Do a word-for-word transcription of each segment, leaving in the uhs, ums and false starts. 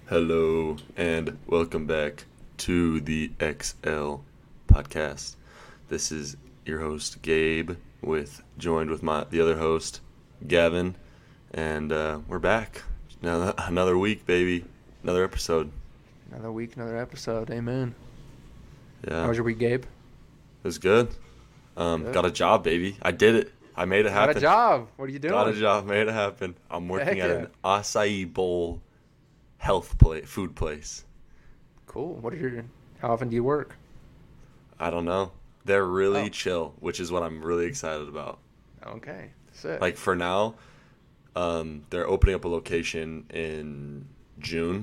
Hello and welcome back to the X L podcast. This is your host Gabe, with joined with my the other host Gavin, and uh, we're back. Now another week, baby, another episode. Another week, another episode. Amen. Yeah, How was your week, Gabe? it was good. Um, Good. got a job, baby. I did it. I made it happen. Got a job. What are you doing? Got a job. Made it happen. I'm working Heck at yeah. an acai bowl health play food place. Cool. What are your? How often do you work? I don't know. They're really Oh. chill, which is what I'm really excited about. Okay. Sick. Like for now, um, they're opening up a location in June,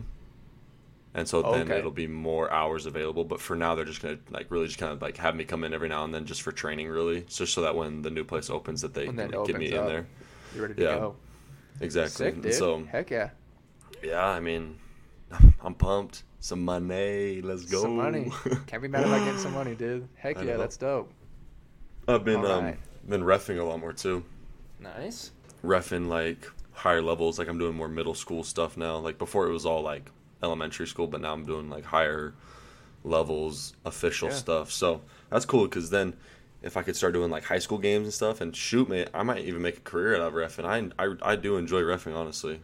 and so then Okay. it'll be more hours available. But for now, they're just gonna like really just kind of like have me come in every now and then just for training, really, just so that when the new place opens, that they When can that like, get me opens in up. there. You ready to yeah. go? Exactly. Sick, And dude. so Heck yeah. yeah, I mean, I'm pumped. Some money. Let's go. Some money. Can't be mad about getting some money, dude. Heck I yeah, know. that's dope. I've been All um right. been reffing a lot more too. Nice. Reffing like higher levels. Like I'm doing more middle school stuff now. Like before it was all like elementary school, but now I'm doing like higher levels official Yeah. stuff. So that's cool because then if I could start doing like high school games and stuff and shoot me, I might even make a career out of reffing. I, I, I do enjoy reffing, honestly.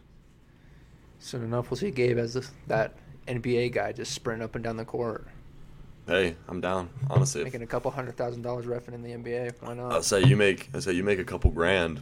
Soon enough, we'll see Gabe as this, that N B A guy just sprinting up and down the court, Hey, I'm down. Honestly, if, making a couple hundred thousand dollars reffing in the N B A. Why not? I'll say you make I say you make a couple grand.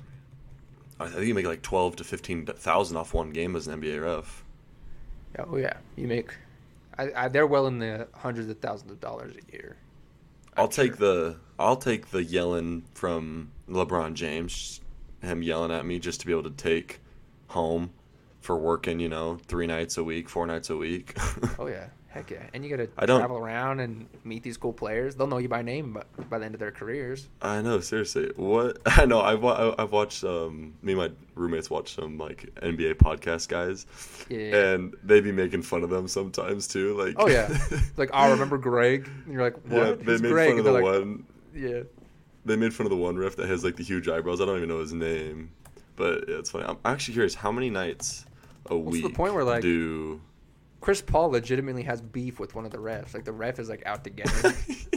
I think you make like twelve to fifteen thousand off one game as an N B A ref. Oh yeah, you make. I, I they're well in the hundreds of thousands of dollars a year. I'll I'm take sure. the I'll take the yelling from LeBron James, him yelling at me just to be able to take home for working, you know, three nights a week, four nights a week. Oh yeah, heck yeah, and you got I to don't- travel around and meet these cool players. They'll know you by name by, by the end of their careers. I know, seriously. What I know, I've wa- I've watched um me and my roommates watch some like N B A podcast guys, Yeah. and they be making fun of them sometimes too. Like, Oh yeah, it's like oh, remember Greg? And you're like, what? yeah, they Who's made Greg? fun of And the they're like, one. Yeah. They made fun of the one ref that has like the huge eyebrows. I don't even know his name, but yeah, it's funny. I'm actually curious how many nights a What's the week point where, like- do Chris Paul legitimately has beef with one of the refs. Like the ref is like out to get him.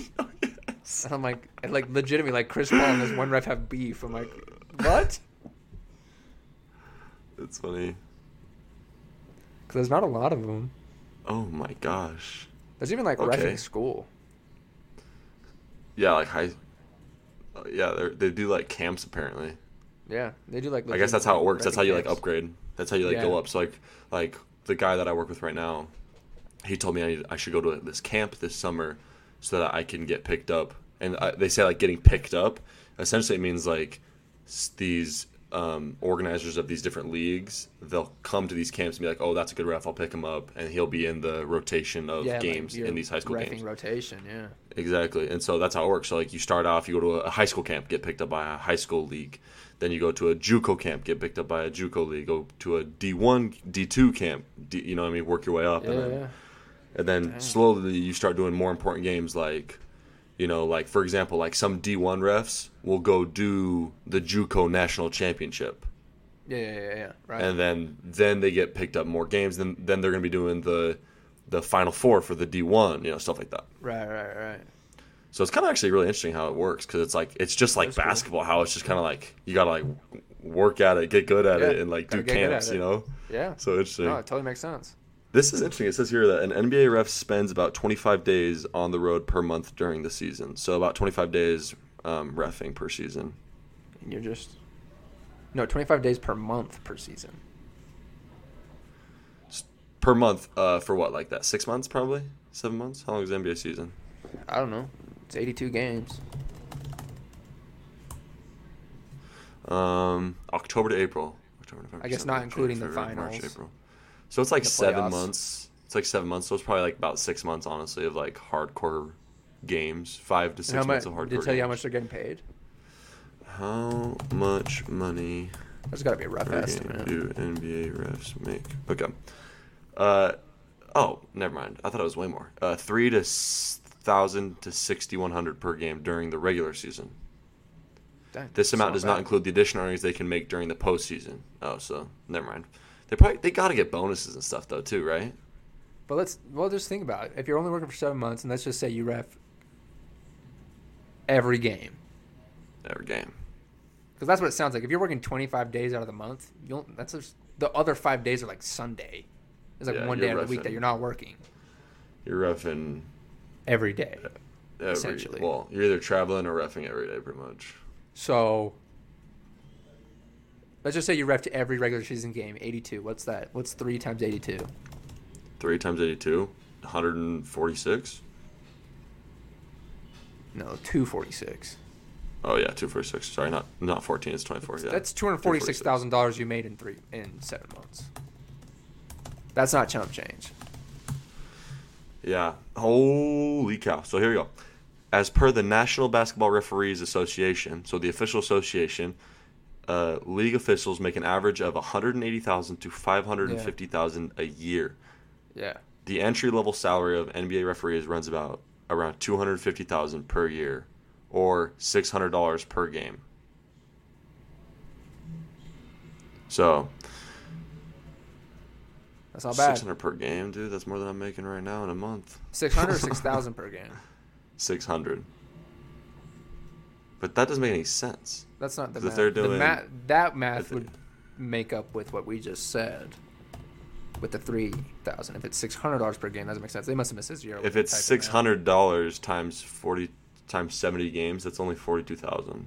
Yes. And I'm like, and like legitimately, like Chris Paul and this one ref have beef. I'm like, what? It's funny. Because there's not a lot of them. Oh my gosh. There's even like Okay. ref in school. Yeah, like high. Uh, yeah, they they do like camps apparently. Yeah, they do like. I guess that's how it works. That's how you like camps. upgrade. That's how you like go Yeah. up. So like like the guy that I work with right now, he told me I need, I should go to this camp this summer so that I can get picked up. And I, they say like getting picked up essentially it means like s- these um, organizers of these different leagues, they'll come to these camps and be like, oh, that's a good ref, I'll pick him up, and he'll be in the rotation of Yeah, like games your in these high school reffing games. rotation. Yeah. Exactly. And so that's how it works. So like you start off, you go to a high school camp, get picked up by a high school league. Then you go to a JUCO camp, get picked up by a JUCO league. Go to a D one, D two camp, D, you know what I mean? Work your way up. Yeah. and then, yeah. and then Dang. slowly you start doing more important games like, you know, like for example, like some D one refs will go do the JUCO national championship. Yeah, yeah, yeah, yeah. Right. And then then they get picked up more games. Then then they're going to be doing the the final four for the D one, you know, stuff like that. right, right, right. So it's kind of actually really interesting how it works because it's like it's just like That's cool. basketball. How it's just kind of like you gotta like work at it, get good at Yeah, it, and like do gotta get good at camps. it. You know, Yeah. so interesting. No, it totally makes sense. This is interesting. It says here that an N B A ref spends about twenty-five days on the road per month during the season. So about twenty-five days um, reffing per season. And you're just no twenty-five days per month per season. S- Per month uh, for what, like that? Six months probably? Seven months? How long is the N B A season? I don't know. It's eighty-two games. Um, October to April. October, November, I guess December, not including the February, March, finals. April. So it's like The seven playoffs. months. It's like seven months. So it's probably like about six months, honestly, of like hardcore games. Five to And six how months much? of hardcore Did it tell you how games. much they're getting paid? How much money There's got to be a rough per game estimate. do N B A refs make? Okay. Uh, oh, never mind. I thought it was way more. Uh, three to s- thousand to sixty one hundred per game during the regular season. Dang, This amount not does bad. not include the additional earnings they can make during the postseason. Oh, so never mind. They probably they got to get bonuses and stuff though too, right? But let's well just think about it. If you're only working for seven months, and let's just say you ref every game, Every game. because that's what it sounds like. If you're working twenty-five days out of the month, you'll that's just, the other five days are like Sunday. There's like Yeah, one you're day out of the week reffing. that you're not working You're reffing every day. every, Essentially. Well, you're either traveling or reffing every day, pretty much. So let's just say you ref every regular season game, eighty-two. What's that? What's three times eighty-two? Three times eighty-two, one hundred forty-six. No, two forty-six. Oh yeah, two forty-six. Sorry, not not fourteen. It's twenty-four. Yeah, That's two hundred forty-six thousand dollars you made in three in seven months. That's not chump change. Yeah. Holy cow. So here we go. As per the National Basketball Referees Association, so the official association, uh, league officials make an average of one hundred eighty thousand to five hundred fifty thousand a year. Yeah. The entry level salary of N B A referees runs about around two hundred fifty thousand per year, or six hundred dollars per game. So That's not bad. six hundred per game, dude. That's more than I'm making right now in a month. six hundred or six thousand per game. six hundred. But that doesn't make any sense. That's not the 'Cause if math. they're the doing- ma- that math if would make up with what we just said. With the three thousand, if it's six hundred dollars per game, that doesn't make sense. They must have missed a zero. If it's six hundred dollars times forty times seventy games, that's only forty-two thousand.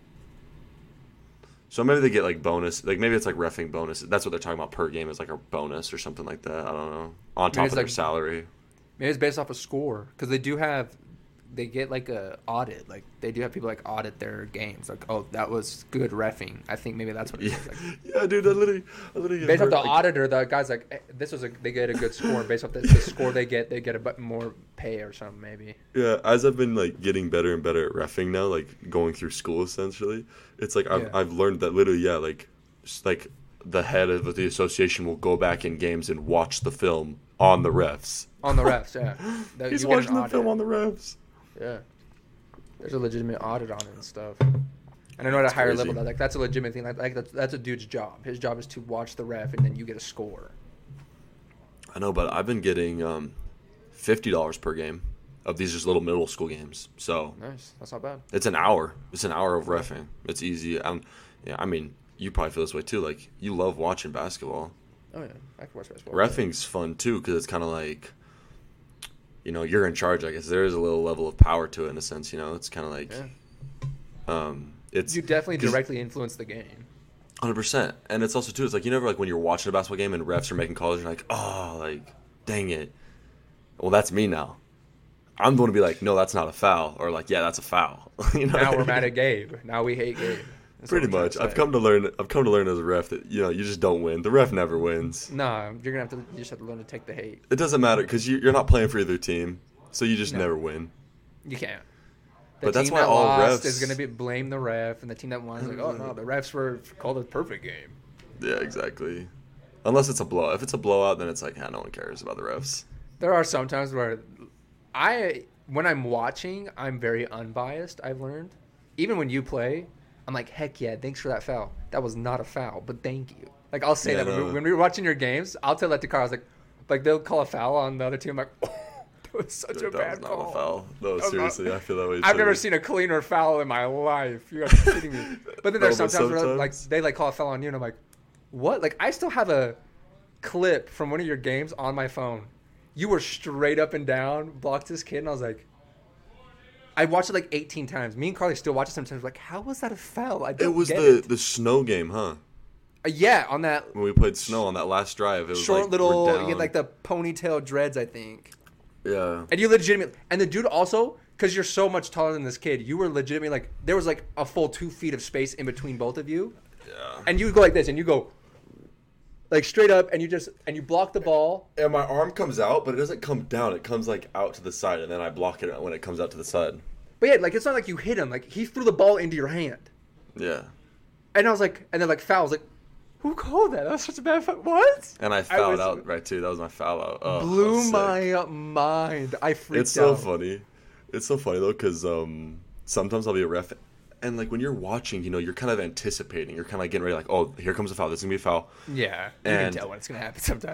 So maybe they get like bonus, like maybe it's like reffing bonus. That's what they're talking about per game, is like a bonus or something like that. I don't know. On top it's of their like- salary. Maybe it's based off a score because they do have, they get like a audit. Like they do have people like audit their games. Like, oh, that was good reffing. I think maybe that's what it Yeah, is. Like, yeah, dude. I literally, I literally based off heard, the like, auditor, the guy's like, eh, this was a they get a good score. Based off the, the score they get, they get a bit more pay or something maybe. Yeah, as I've been like getting better and better at reffing now, like going through school essentially, it's like I've Yeah. I've learned that literally, yeah, like just, like the head of the association will go back in games and watch the film on the refs. On the refs, yeah. That- He's you get an watching the audit. film on the refs. Yeah. There's a legitimate audit on it and stuff. And I know at a That's higher crazy. level that like that's a legitimate thing. Like, like that's, that's a dude's job. His job is to watch the ref and then you get a score. I know, but I've been getting um, fifty dollars per game of these just little middle school games. So Nice. That's not bad. it's an hour. It's an hour of reffing. It's easy. Um, yeah, I mean, you probably feel this way too. Like you love watching basketball. Oh yeah, I can watch basketball. Reffing's fun too because it's kind of like, you know, you're in charge. I guess there is a little level of power to it in a sense. You know, it's kind of like, Yeah. um, it's You definitely 'cause- directly influence the game. one hundred percent. And it's also too, it's like you never like when you're watching a basketball game and refs are making calls, you're like, oh, like, dang it. Well, that's me now. I'm going to be like, no, that's not a foul, or like, yeah, that's a foul. you know Now what I we're mad mean? at Gabe. Now we hate Gabe. That's what Pretty I'm trying much. to I've say. come to learn. I've come to learn as a ref that you know you just don't win. The ref never wins. Nah, you're gonna have to. You just have to learn to take the hate. It doesn't matter because you, you're not playing for either team, so you just No. never win. You can't. The But that's team why that all lost refs- is gonna be blame the ref, and the team that won is like, oh no, the refs were called a perfect game. Yeah, exactly. Unless it's a blowout. If it's a blowout, then it's like, ah, no one cares about the refs. There are some times where I, when I'm watching, I'm very unbiased. I've learned, even when you play, I'm like, heck yeah, thanks for that foul. That was not a foul, but thank you. Like I'll say Yeah, that when, no. we, when we were watching your games. I'll tell that to Carl. I was like, like they'll call a foul on the other team. I'm like, oh, that was such Dude, a that bad was not call. a foul. No, was not- seriously, I feel that way. I've too. never seen a cleaner foul in my life. You guys are kidding me. But then there's No, but sometimes, where like sometimes- they like call a foul on you, and I'm like, what? Like I still have a clip from one of your games on my phone. You were straight up and down, blocked this kid, and I was like, I watched it like eighteen times. Me and Carly still watch it sometimes. Like, how was that a foul? I don't It was get the it. the snow game, huh? Uh, yeah, on that When we played snow on that last drive, it was short like, little, we're you down. get like the ponytail dreads, I think. yeah. And you legitimately, and the dude also, because you're so much taller than this kid, you were legitimately like, there was like a full two feet of space in between both of you. Yeah. And you go like this, and you go like straight up, and you just, and you block the ball. And my arm comes out, but it doesn't come down. It comes like out to the side, and then I block it when it comes out to the side. But yeah, like it's not like you hit him. Like he threw the ball into your hand. Yeah. And I was like, and then like foul. I was like, who called that? That was such a bad foul. What? And I fouled was- out right too. That was my foul out. Oh, that Blew was sick. my mind. I freaked It's so out. funny. It's so funny though, because um, sometimes I'll be a ref, and like when you're watching, you know, you're kind of anticipating. You're kind of like getting ready, like, oh, here comes a foul. This is gonna be a foul. Yeah, you And- can tell when it's gonna happen sometimes.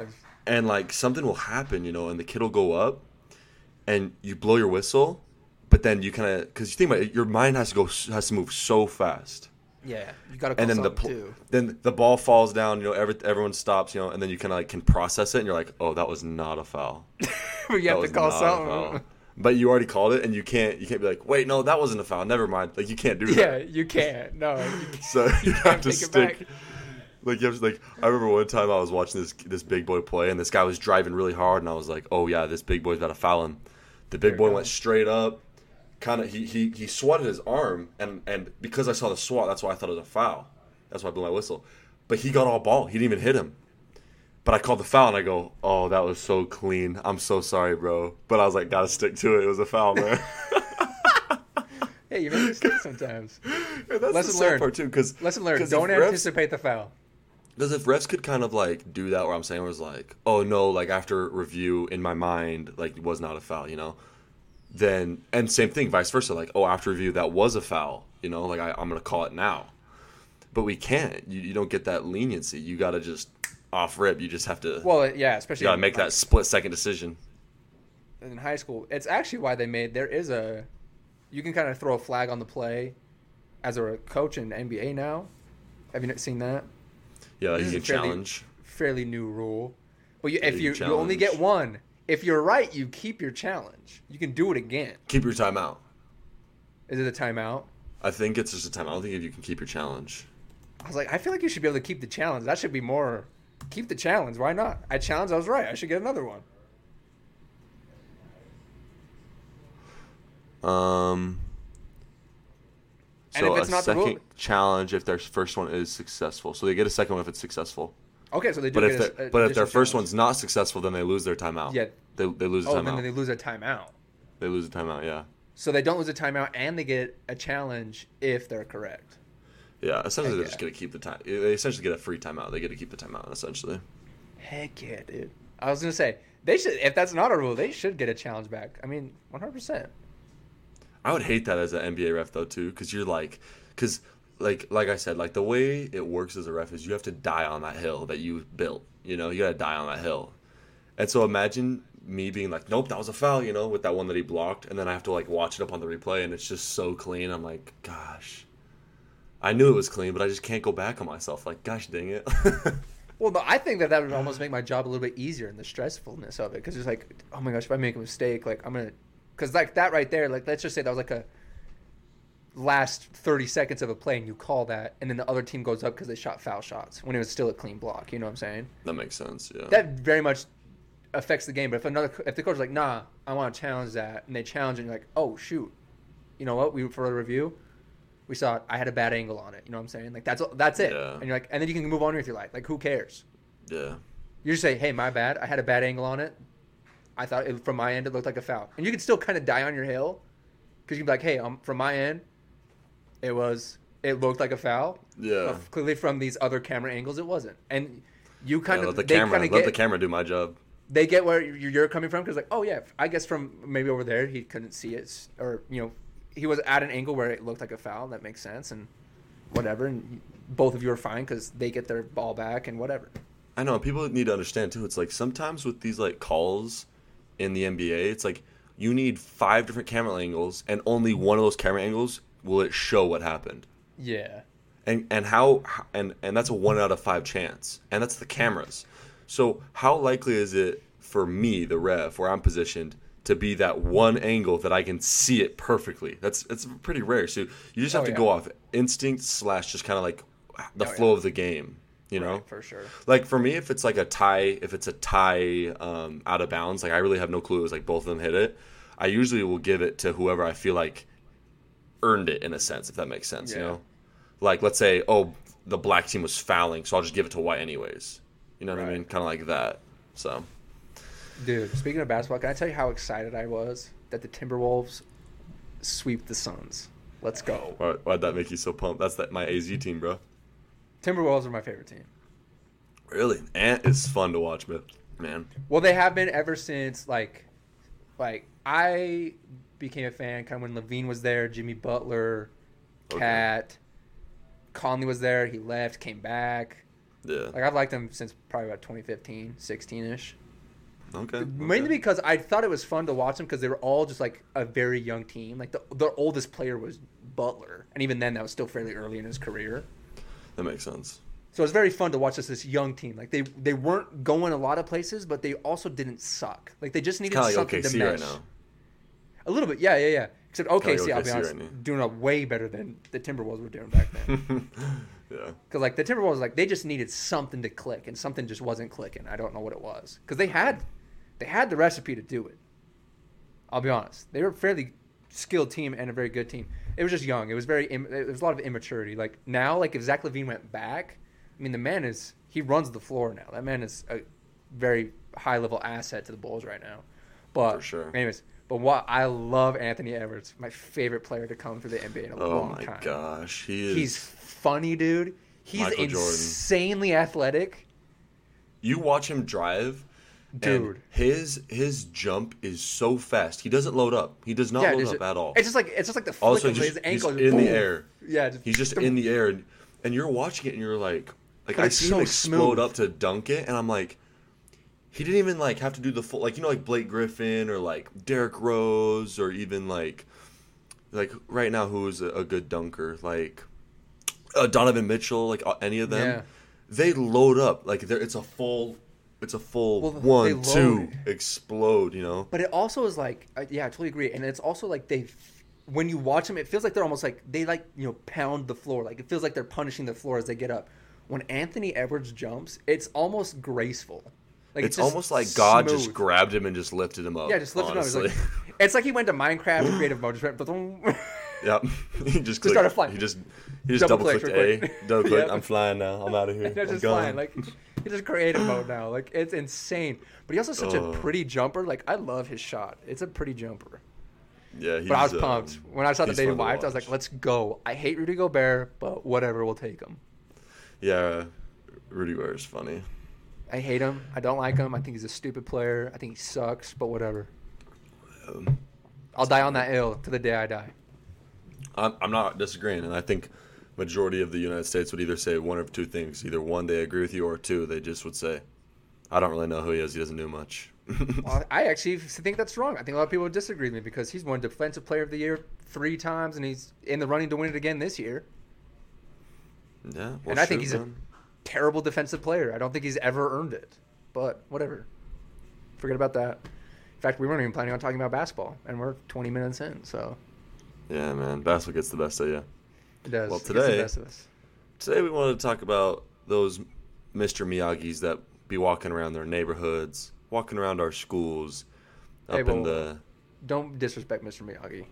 and like something will happen, you know, and the kid will go up, and you blow your whistle, but then you kind of because you think about it, your mind has to go has to move so fast. Yeah, you gotta call And then the something pl- too. then the ball falls down, you know, every, everyone stops, you know, and then you kind of like can process it, and you're like, oh, that was not a foul. But you That have was to call not a something. foul. But you already called it, and you can't you can't be like, wait, no, that wasn't a foul. Never mind. Like you can't do Yeah, that. you can't. No, you can't. So you, have can't to take it stick. back. Like you have to, like I remember one time I was watching this this big boy play, and this guy was driving really hard, and I was like, oh yeah, this big boy's about to foul him. The big There boy you went go. straight up, kind of he, he he swatted his arm, and and because I saw the swat, that's why I thought it was a foul. That's why I blew my whistle. But he got all ball. He didn't even hit him. But I called the foul, and I go, oh, that was so clean. I'm so sorry, bro. But I was like, gotta stick to it. It was a foul, man. Hey, you make mistakes sometimes. Yeah, that's Lesson the sad learned. part too, because Lesson learned. Don't anticipate the foul. Because if refs could kind of like do that, where I'm saying was like, oh no, like after review in my mind, like it was not a foul, you know. Then and same thing, vice versa. Like, oh, after review, that was a foul, you know. Like I, I'm gonna call it now. But we can't. You, you don't get that leniency. You got to just off rip. You just have to. Well, yeah, especially you got to in, make like, that split second decision. in high school. It's actually why they made there is a you can kind of throw a flag on the play as a coach in the N B A now. Have you seen that? Yeah, like This you is can a fairly- challenge. Fairly new rule. But you, Yeah, if you you can you only get challenge. one. If you're right, you keep your challenge. You can do it again. Keep your timeout. Is it a timeout? I think it's just a timeout. I don't think if you can keep your challenge. I was like, I feel like you should be able to keep the challenge. That should be more. Keep the challenge. Why not? I challenged. I was right. I should get another one. Um. And So if it's a not the second rule- challenge if their first one is successful, so they get a second one if it's successful. Okay, so they do But get if a, their a but if their additional first challenge. one's not successful, then they lose their timeout. Yeah. They they lose a Oh, timeout. and then they lose a timeout. They lose a timeout. Yeah. So they don't lose a timeout, and they get a challenge if they're correct. Yeah. Essentially, they're Heck just yeah. gonna keep the time. They essentially get a free timeout. They get to keep the timeout. Essentially. Heck yeah, dude. I was gonna say they should. If that's not a rule, they should get a challenge back. I mean, one hundred percent. I would hate that as an N B A ref though too, because you're like, because like like I said, like the way it works as a ref is you have to die on that hill that you built. You know, you gotta die on that hill. And so imagine me being like, nope, that was a foul, you know, with that one that he blocked, and then I have to like watch it up on the replay, and it's just so clean. I'm like, gosh, I knew it was clean, but I just can't go back on myself. Like, gosh, dang it. Well, no, I think that that would almost make my job a little bit easier in the stressfulness of it, because it's like, oh my gosh, if I make a mistake, like I'm gonna, because like that right there, like let's just say that was like a last thirty seconds of a play, and you call that, and then the other team goes up because they shot foul shots when it was still a clean block. You know what I'm saying? That makes sense. Yeah. That very much affects the game. But if another, if the coach is like, nah, I want to challenge that, and they challenge it, and you're like, oh shoot, you know what? We for a review, we saw it. I had a bad angle on it. You know what I'm saying? Like that's that's it. Yeah. And you're like, and then you can move on with your life. Like who cares? yeah. You just say, hey, my bad. I had a bad angle on it. I thought it, from my end it looked like a foul, and you can still kind of die on your hill because you can be like, hey, um, from my end, it was it looked like a foul. Yeah. But clearly from these other camera angles, it wasn't. And you kind Yeah, of let the they camera kind of let get the camera do my job. they get where you're you're coming from because like, oh yeah, I guess from maybe over there he couldn't see it, or you know, he was at an angle where it looked like a foul. That makes sense, and whatever. And both of you are fine because they get their ball back and whatever. I know people need to understand too. It's like sometimes with these like calls in the N B A, it's like you need five different camera angles, and only one of those camera angles will it show what happened. Yeah. And and how and and that's a one out of five chance, and that's the cameras. So how likely is it for me, the ref, where I'm positioned, to be that one angle that I can see it perfectly? That's it's pretty rare. So you just have Oh, to yeah. go off instinct slash just kind of like the Oh, flow yeah. of the game. You know, Right, for sure. like for me, if it's like a tie, if it's a tie um, out of bounds, like I really have no clue. It was like both of them hit it. I usually will give it to whoever I feel like earned it in a sense, if that makes sense. You Yeah. know, like let's say, oh, the black team was fouling, so I'll just give it to white anyways. You know what I Right. mean? Kind of like that. So Dude, speaking of basketball, can I tell you how excited I was that the Timberwolves sweep the Suns? Let's go. why, why'd that make you so pumped? That's that my A Z team, bro. Timberwolves are my favorite team. Really, and it's fun to watch, but man, Well, they have been ever since like, like I became a fan kind of when Levine was there, Jimmy Butler, Okay. Cat, Conley was there. He left, came back. Yeah. Like I've liked him since probably about twenty fifteen, sixteen ish. Okay. Mainly okay. because I thought it was fun to watch them because they were all just like a very young team. Like the the oldest player was Butler, and even then that was still fairly early in his career. That makes sense. So it was very fun to watch this this young team. Like they they weren't going a lot of places, but they also didn't suck. Like they just needed Kind of like something O K C to right mesh. now. A little bit, yeah, yeah, yeah. Except O K C, Kinda I'll be O K C honest, right now. doing a way better than the Timberwolves were doing back then. Yeah. Because like the Timberwolves, like they just needed something to click, and something just wasn't clicking. I don't know what it was because they had, they had the recipe to do it. I'll be honest, they were a fairly skilled team and a very good team. It was just young. It was very, im- there was a lot of immaturity. Like now, like if Zach LaVine went back, I mean the man is he runs the floor now. That man is a very high level asset to the Bulls right now. But For sure. anyways, but what I love Anthony Edwards, my favorite player to come through the N B A in a Oh long my time. gosh, he is. He's funny, dude. He's Michael Jordan. insanely athletic. You watch him drive, Dude. and his his jump is so fast. He doesn't load up. He does not Yeah, load it's up just, at all. It's just like it's just like the flick Also, of just his he's ankle. in just the boom. air. Yeah, just, He's just in the air, and, and you're watching it, and you're like, like But I it's see so him explode smooth. up to dunk it, and I'm like, he didn't even like have to do the full, like you know, like Blake Griffin or like Derrick Rose or even like, like right now, who is a, a good dunker, like uh, Donovan Mitchell, like uh, any of them, Yeah. they load up like they're, it's a full, it's a full Well, they one, two, load. explode, you know. But it also is like, uh, yeah, I totally agree. And it's also like they, when you watch them, it feels like they're almost like they like you know pound the floor. Like it feels like they're punishing the floor as they get up. When Anthony Edwards jumps, it's almost graceful. Like It's just almost like God just smooth. grabbed him and just lifted him up. Yeah, just lifted honestly. him up. It's like, it's like he went to Minecraft Creative Mode, just went, boom. Yep. he just, Just started clicked- flying. He just he just Double double clicked clicked real A, quick. double click. Yep. I'm flying now. I'm out of here. They're I'm just gone. flying. Like he's just creative mode now. Like it's insane. But he also such Oh. a pretty jumper. Like I love his shot. It's a pretty jumper. Yeah, he's, But I was um, pumped when I saw that he's they fun to revived. I was like, watch. let's go. I hate Rudy Gobert, but whatever, we'll take him. Yeah, Rudy Gobert's funny. I hate him. I don't like him. I think he's a stupid player. I think he sucks. But whatever. Um, I'll die on that ill to the day I die. I'm I'm not disagreeing, and I think majority of the United States would either say one of two things: either one, they agree with you, or two, they just would say, "I don't really know who he is. He doesn't do much." Well, I actually think that's wrong. I think a lot of people would disagree with me because he's won Defensive Player of the Year three times, and he's in the running to win it again this year. Yeah, well, And I think shoot, he's a man. terrible defensive player. I don't think he's ever earned it. But whatever. Forget about that. In fact, we weren't even planning on talking about basketball, and we're twenty minutes in, so Yeah, man. Basketball gets the best of you. it does. Well, It gets the today- best of us. Today we wanted to talk about those Mister Miyagis that be walking around their neighborhoods, walking around our schools, up Hey, in well, the. Don't disrespect Mister Miyagi.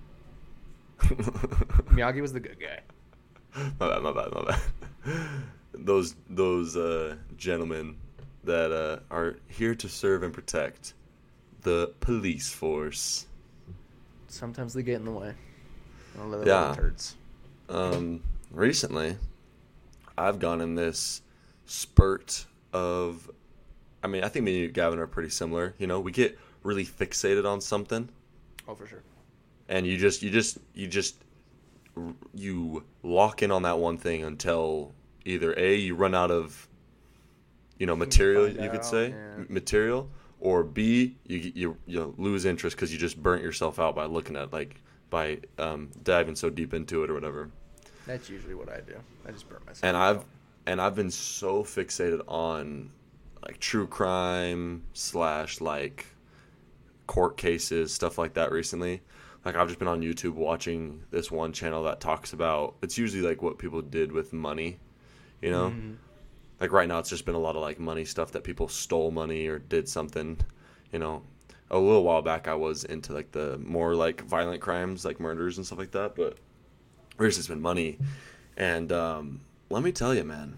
Miyagi was the good guy. my bad, my bad, my bad. Those those uh, gentlemen that uh, are here to serve and protect the police force. Sometimes they get in the way. All the Yeah. little turds. Um, recently, I've gone in this spurt of. I mean, I think me and you, Gavin, are pretty similar. You know, we get really fixated on something, Oh, for sure. and you just, you just, you just, you lock in on that one thing until either A, you run out of, you know, material, find you could out, say, yeah. m- material, or B, you you you lose interest because you just burnt yourself out by looking at like by um, diving so deep into it or whatever. That's usually what I do. I just burn myself. And out. I've and I've been so fixated on like true crime slash like court cases, stuff like that recently. Like I've just been on YouTube watching this one channel that talks about it's usually like what people did with money, you know? Mhm. Like right now it's just been a lot of like money stuff that people stole money or did something, you know. A little while back I was into like the more like violent crimes, like murders and stuff like that, but recently it's been money. And um, let me tell you, man,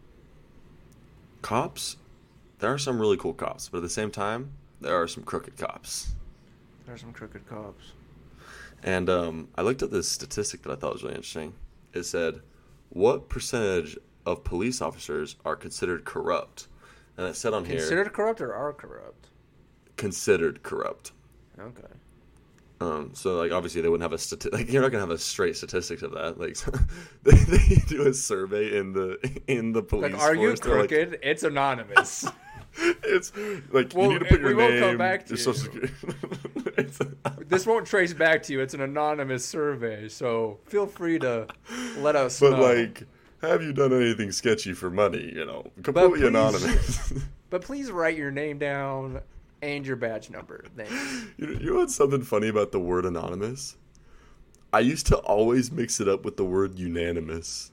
cops, there are some really cool cops, but at the same time, there are some crooked cops. There's some crooked cops. And um, I looked at this statistic that I thought was really interesting. It said, what percentage of police officers are considered corrupt? And it said on here, Considered corrupt or are corrupt? considered corrupt. Okay. Um, so like obviously they wouldn't have a stati- like you're not gonna have a straight statistics of that. Like so they, they do a survey in the in the police. Like, are you force. They're crooked? Like, it's anonymous. it's like Well, you need to put it- your we won't name, come back to your social you. security. It's- This won't trace back to you. It's an anonymous survey, so feel free to let us but know. like, have you done anything sketchy for money? You know, completely please- anonymous. But please write your name down and your badge number. Thanks. You know, you know what's something funny about the word anonymous? I used to always mix it up with the word unanimous.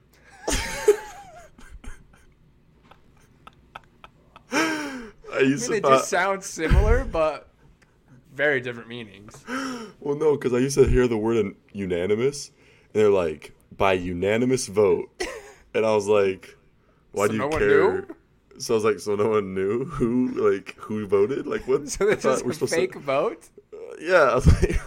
I I used mean, to they thought, just sound similar, but very different meanings. well, no, because I used to hear the word un- unanimous, and they're like, by unanimous vote. And I was like, why So do you no one care? knew? So I was like, so no one knew who, like, who voted? Like, what? So I this thought is we're a supposed to- fake vote? Yeah, I was like,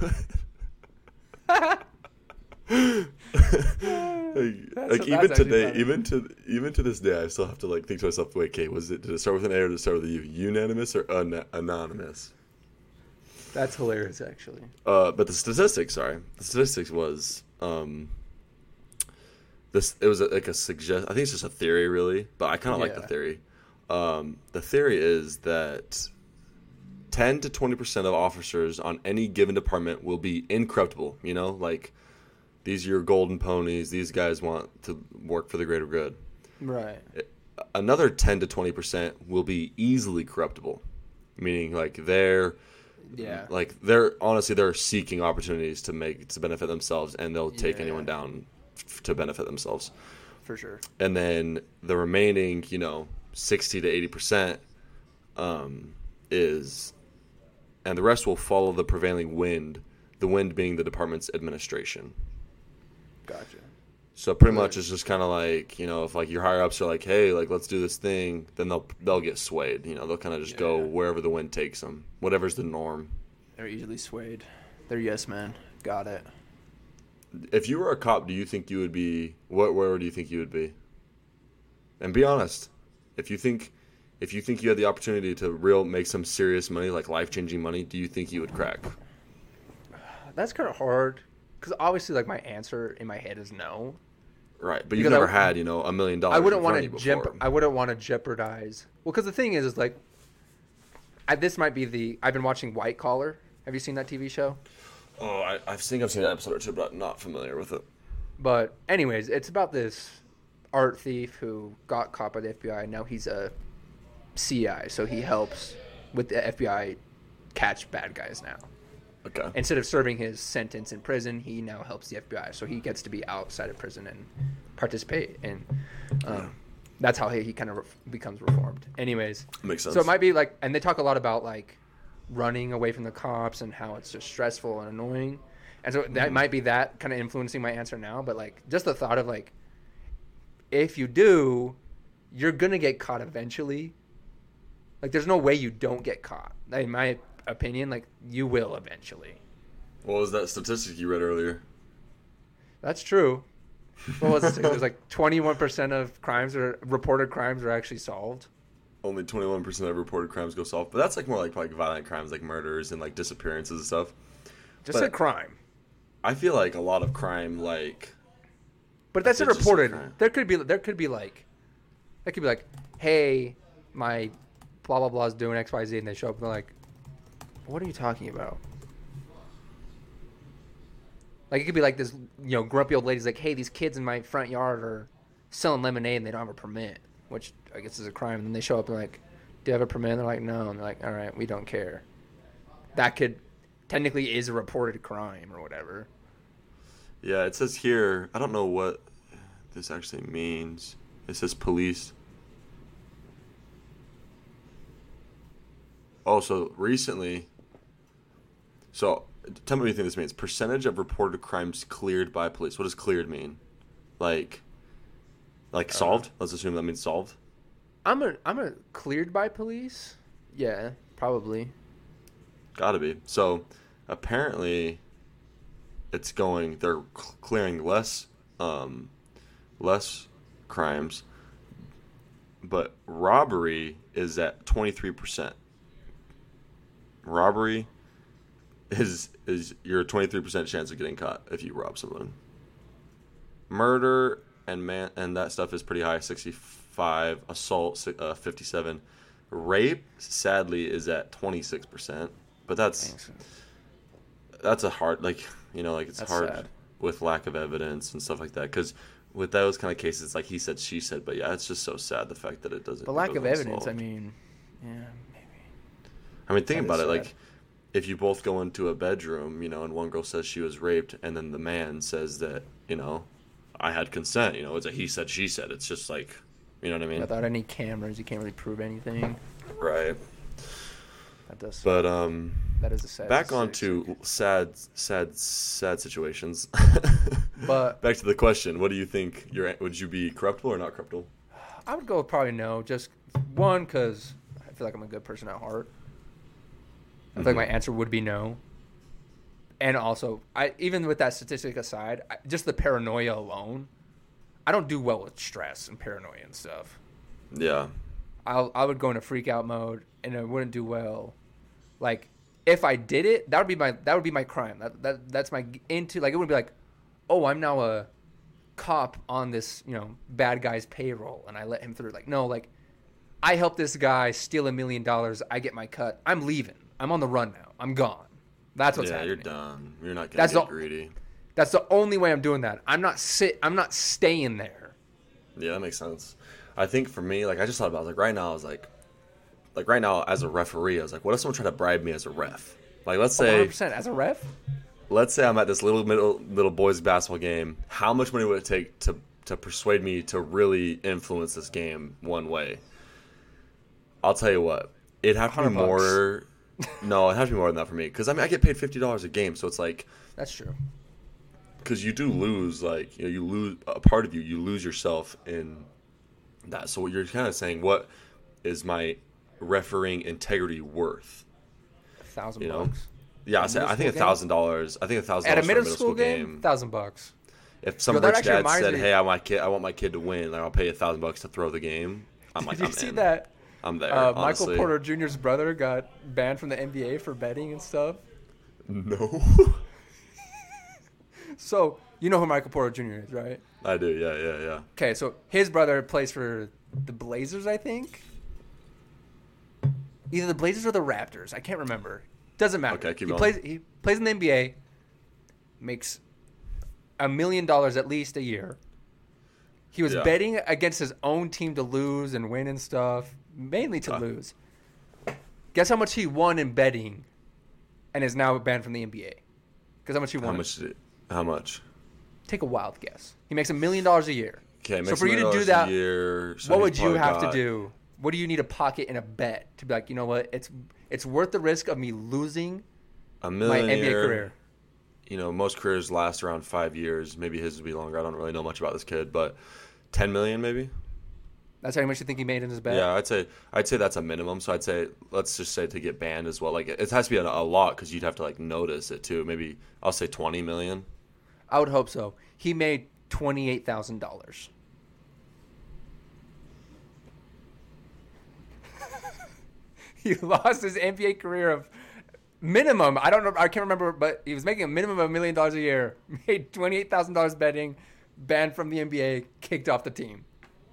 like, That's- like that's even actually today, funny. even to even to this day, I still have to like think to myself, wait, okay, was it did it start with an A or did it start with a U? Unanimous or un- anonymous? That's hilarious, actually. Uh, but the statistics, sorry, the statistics was um, this. It was a, like a suggest. I think it's just a theory, really, but I kind of like the Yeah. theory. Um, the theory is that ten to twenty percent of officers on any given department will be incorruptible. You know, like these are your golden ponies. These guys want to work for the greater good. Right. Another ten to twenty percent will be easily corruptible, meaning like they're Yeah. like they're honestly they're seeking opportunities to make to benefit themselves, and they'll take Yeah. anyone down f- to benefit themselves. For sure. And then the remaining, you know, sixty to eighty percent um, is, and the rest will follow the prevailing wind. The wind being the department's administration. Gotcha. So pretty much it's just kind of like, you know, if like your higher ups are like, hey, like let's do this thing, then they'll they'll get swayed. You know, they'll kind of just go Yeah. wherever the wind takes them, whatever's the norm. They're easily swayed. They're yes men. Got it. If you were a cop, do you think you would be what? Where do you think you would be? And be honest. If you think, if you think you had the opportunity to real make some serious money, like life changing money, do you think you would crack? That's kind of hard because obviously, like my answer in my head is no. Right, but you've Because I never w- had, you know, a million dollars. I wouldn't in front want of to you jeop- before. I wouldn't want to jeopardize. Well, because the thing is, is like, I, this might be the. I've been watching White Collar. Have you seen that T V show? Oh, I, I think I've seen an episode or two, but I'm not familiar with it. But anyways, it's about this art thief who got caught by the F B I. Now he's a C I, so he helps with the F B I catch bad guys now. Okay. Instead of serving his sentence in prison, he now helps the F B I. So he gets to be outside of prison and participate. And um, that's how he, he kind of re- becomes reformed. Anyways, Makes sense. so it might be like, and they talk a lot about like running away from the cops and how it's just stressful and annoying. And so that might be that kind of influencing my answer now. But like just the thought of like, if you do, you're going to get caught eventually. Like there's no way you don't get caught. In my opinion, like you will eventually. What was that statistic you read earlier? That's true. What was it? It was like twenty-one percent of crimes or reported crimes are actually solved. Only twenty-one percent of reported crimes go solved, but that's like more like like violent crimes, like murders and like disappearances and stuff. Just But- a crime. I feel like a lot of crime, like But that's It's not just a reported. crime. There could be there could be like that could be like, hey, my blah blah blah is doing X Y Z, and they show up and they're like, what are you talking about? Like it could be like this, you know, grumpy old lady's like, hey, these kids in my front yard are selling lemonade and they don't have a permit, which I guess is a crime. And then they show up and like, do you have a permit? And they're like, no. And they're like, all right, we don't care. That could technically is a reported crime or whatever. yeah, it says here. I don't know what this actually means. It says police. Also, recently. So, tell me what you think this means. Percentage of reported crimes cleared by police. What does cleared mean? Like, like solved? Let's assume that means solved. I'm a I'm a cleared by police. Yeah, probably. Gotta be. So, apparently, it's going. They're cl- clearing less, um, less crimes, but robbery is at twenty three percent. Robbery is is your twenty-three percent chance of getting caught if you rob someone. Murder and man and that stuff is pretty high, sixty-five. Assault, uh, fifty-seven. Rape, sadly, is at twenty-six percent. But that's Thanks. that's a hard, like, you know, like it's That's hard sad. with lack of evidence and stuff like that. Because with those kind of cases, it's like he said, she said. But yeah, it's just so sad the fact that it doesn't. The it lack goes of evidence. unsolved. I mean, yeah, maybe. I mean, think That about is it. sad. Like, if you both go into a bedroom, you know, and one girl says she was raped, and then the man says that, you know, I had consent. You know, it's a he said, she said. It's just like, you know what I mean? Without any cameras, you can't really prove anything. Right. That does. But um, that is a sad. back on situation. to sad, sad, sad situations. But back to the question: what do you think? Your would you be corruptible or not corruptible? I would go with probably no. Just one, because I feel like I'm a good person at heart. I feel like my answer would be no. And also, I even with that statistic aside, I, just the paranoia alone, I don't do well with stress and paranoia and stuff. Yeah. I I would go into freak out mode, and I wouldn't do well. Like, if I did it, that would be my that would be my crime. That that that's my into like it would be like, oh, I'm now a cop on this, you know, bad guy's payroll, and I let him through. Like, no, like I helped this guy steal a million dollars. I get my cut. I'm leaving. I'm on the run now. I'm gone. That's what's yeah, happening. you're done. You're not gonna That's get the- greedy. That's the only way I'm doing that. I'm not sit. I'm not staying there. Yeah, that makes sense. I think for me, like I just thought about it, like right now, I was like, like right now as a referee, I was like, what if someone tried to bribe me as a ref? Like let's one hundred say, percent as a ref. let's say I'm at this little middle little boys basketball game. How much money would it take to to persuade me to really influence this game one way? I'll tell you what, it'd have to be one hundred more. No, it'd have to be more than that for me because I mean I get paid fifty dollars a game, so it's like That's true. because you do lose, like you know, you lose a part of you, you lose yourself in that. So what you're kind of saying, what is my refereeing integrity worth? A thousand You know, bucks. yeah, I, A say, I middle think a school game? thousand dollars. I think a thousand At a dollars for middle school game, thousand bucks. If some Yo, that rich actually dad reminds said, me- "Hey, I want my kid, I want my kid to win. Like, I'll pay a thousand bucks to throw the game," I'm like, Did you I'm see in. that? I'm there. Uh, honestly. Michael Porter Junior's brother got banned from the N B A for betting and stuff. No, So you know who Michael Porter Junior is, right? I do. Yeah, yeah, yeah. Okay, so his brother plays for the Blazers, I think. Either the Blazers or the Raptors. I can't remember. Doesn't matter. Okay, keep he going. plays. He plays in the N B A. Makes a million dollars at least a year. He was Yeah. betting against his own team to lose and win and stuff, mainly to Uh. lose. Guess how much he won in betting, and is now banned from the N B A. Guess how much he won. How much? Did it, how much? Take a wild guess. He makes a million dollars a year. Okay, So makes for you to a million do dollars that, a year, so what he's would you probably have got- to do? What do you need to pocket in a bet to be like, you know what? It's it's worth the risk of me losing A my million N B A a year, career. You know, most careers last around five years. Maybe his would be longer. I don't really know much about this kid, but ten million maybe. That's how much you think he made in his bet? Yeah, I'd say I'd say that's a minimum. So I'd say let's just say to get banned as well. Like it has to be a, a lot because you'd have to like notice it too. Maybe I'll say twenty million. I would hope so. He made twenty eight thousand dollars. He lost his N B A career of minimum. I don't know. I can't remember, but he was making a minimum of a million dollars a year. Made twenty eight thousand dollars betting, banned from the N B A, kicked off the team.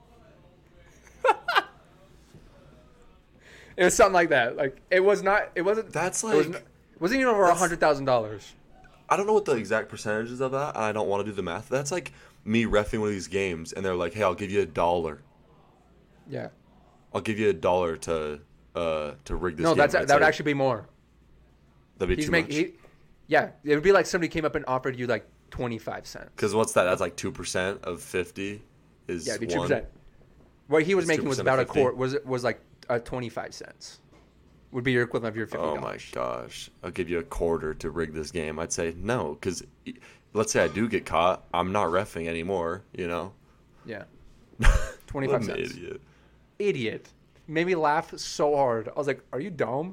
It was something like that. Like it was not. It wasn't. That's it was like- not- wasn't even over a that's- hundred thousand dollars. I don't know what the exact percentages of that. And I don't want to do the math. That's like me reffing one of these games, and they're like, "Hey, I'll give you a dollar. Yeah. I'll give you a dollar to uh to rig this." No, game. that's I'd that would say actually be more. that'd be He's too making. much. He, yeah, it would be like somebody came up and offered you like twenty five cents. Because what's that? That's like two percent of fifty. Is Yeah, it'd be two one. percent. What he was It's making was two percent about of a fifty? quart. Was was like uh, twenty five cents. Would be your equivalent of your fifty Oh dollars. my gosh! I'll give you a quarter to rig this game. I'd say no, because let's say I do get caught, I'm not reffing anymore. You know. Yeah, What twenty-five an cents. idiot. Idiot. Made me laugh so hard. I was like, "Are you dumb?"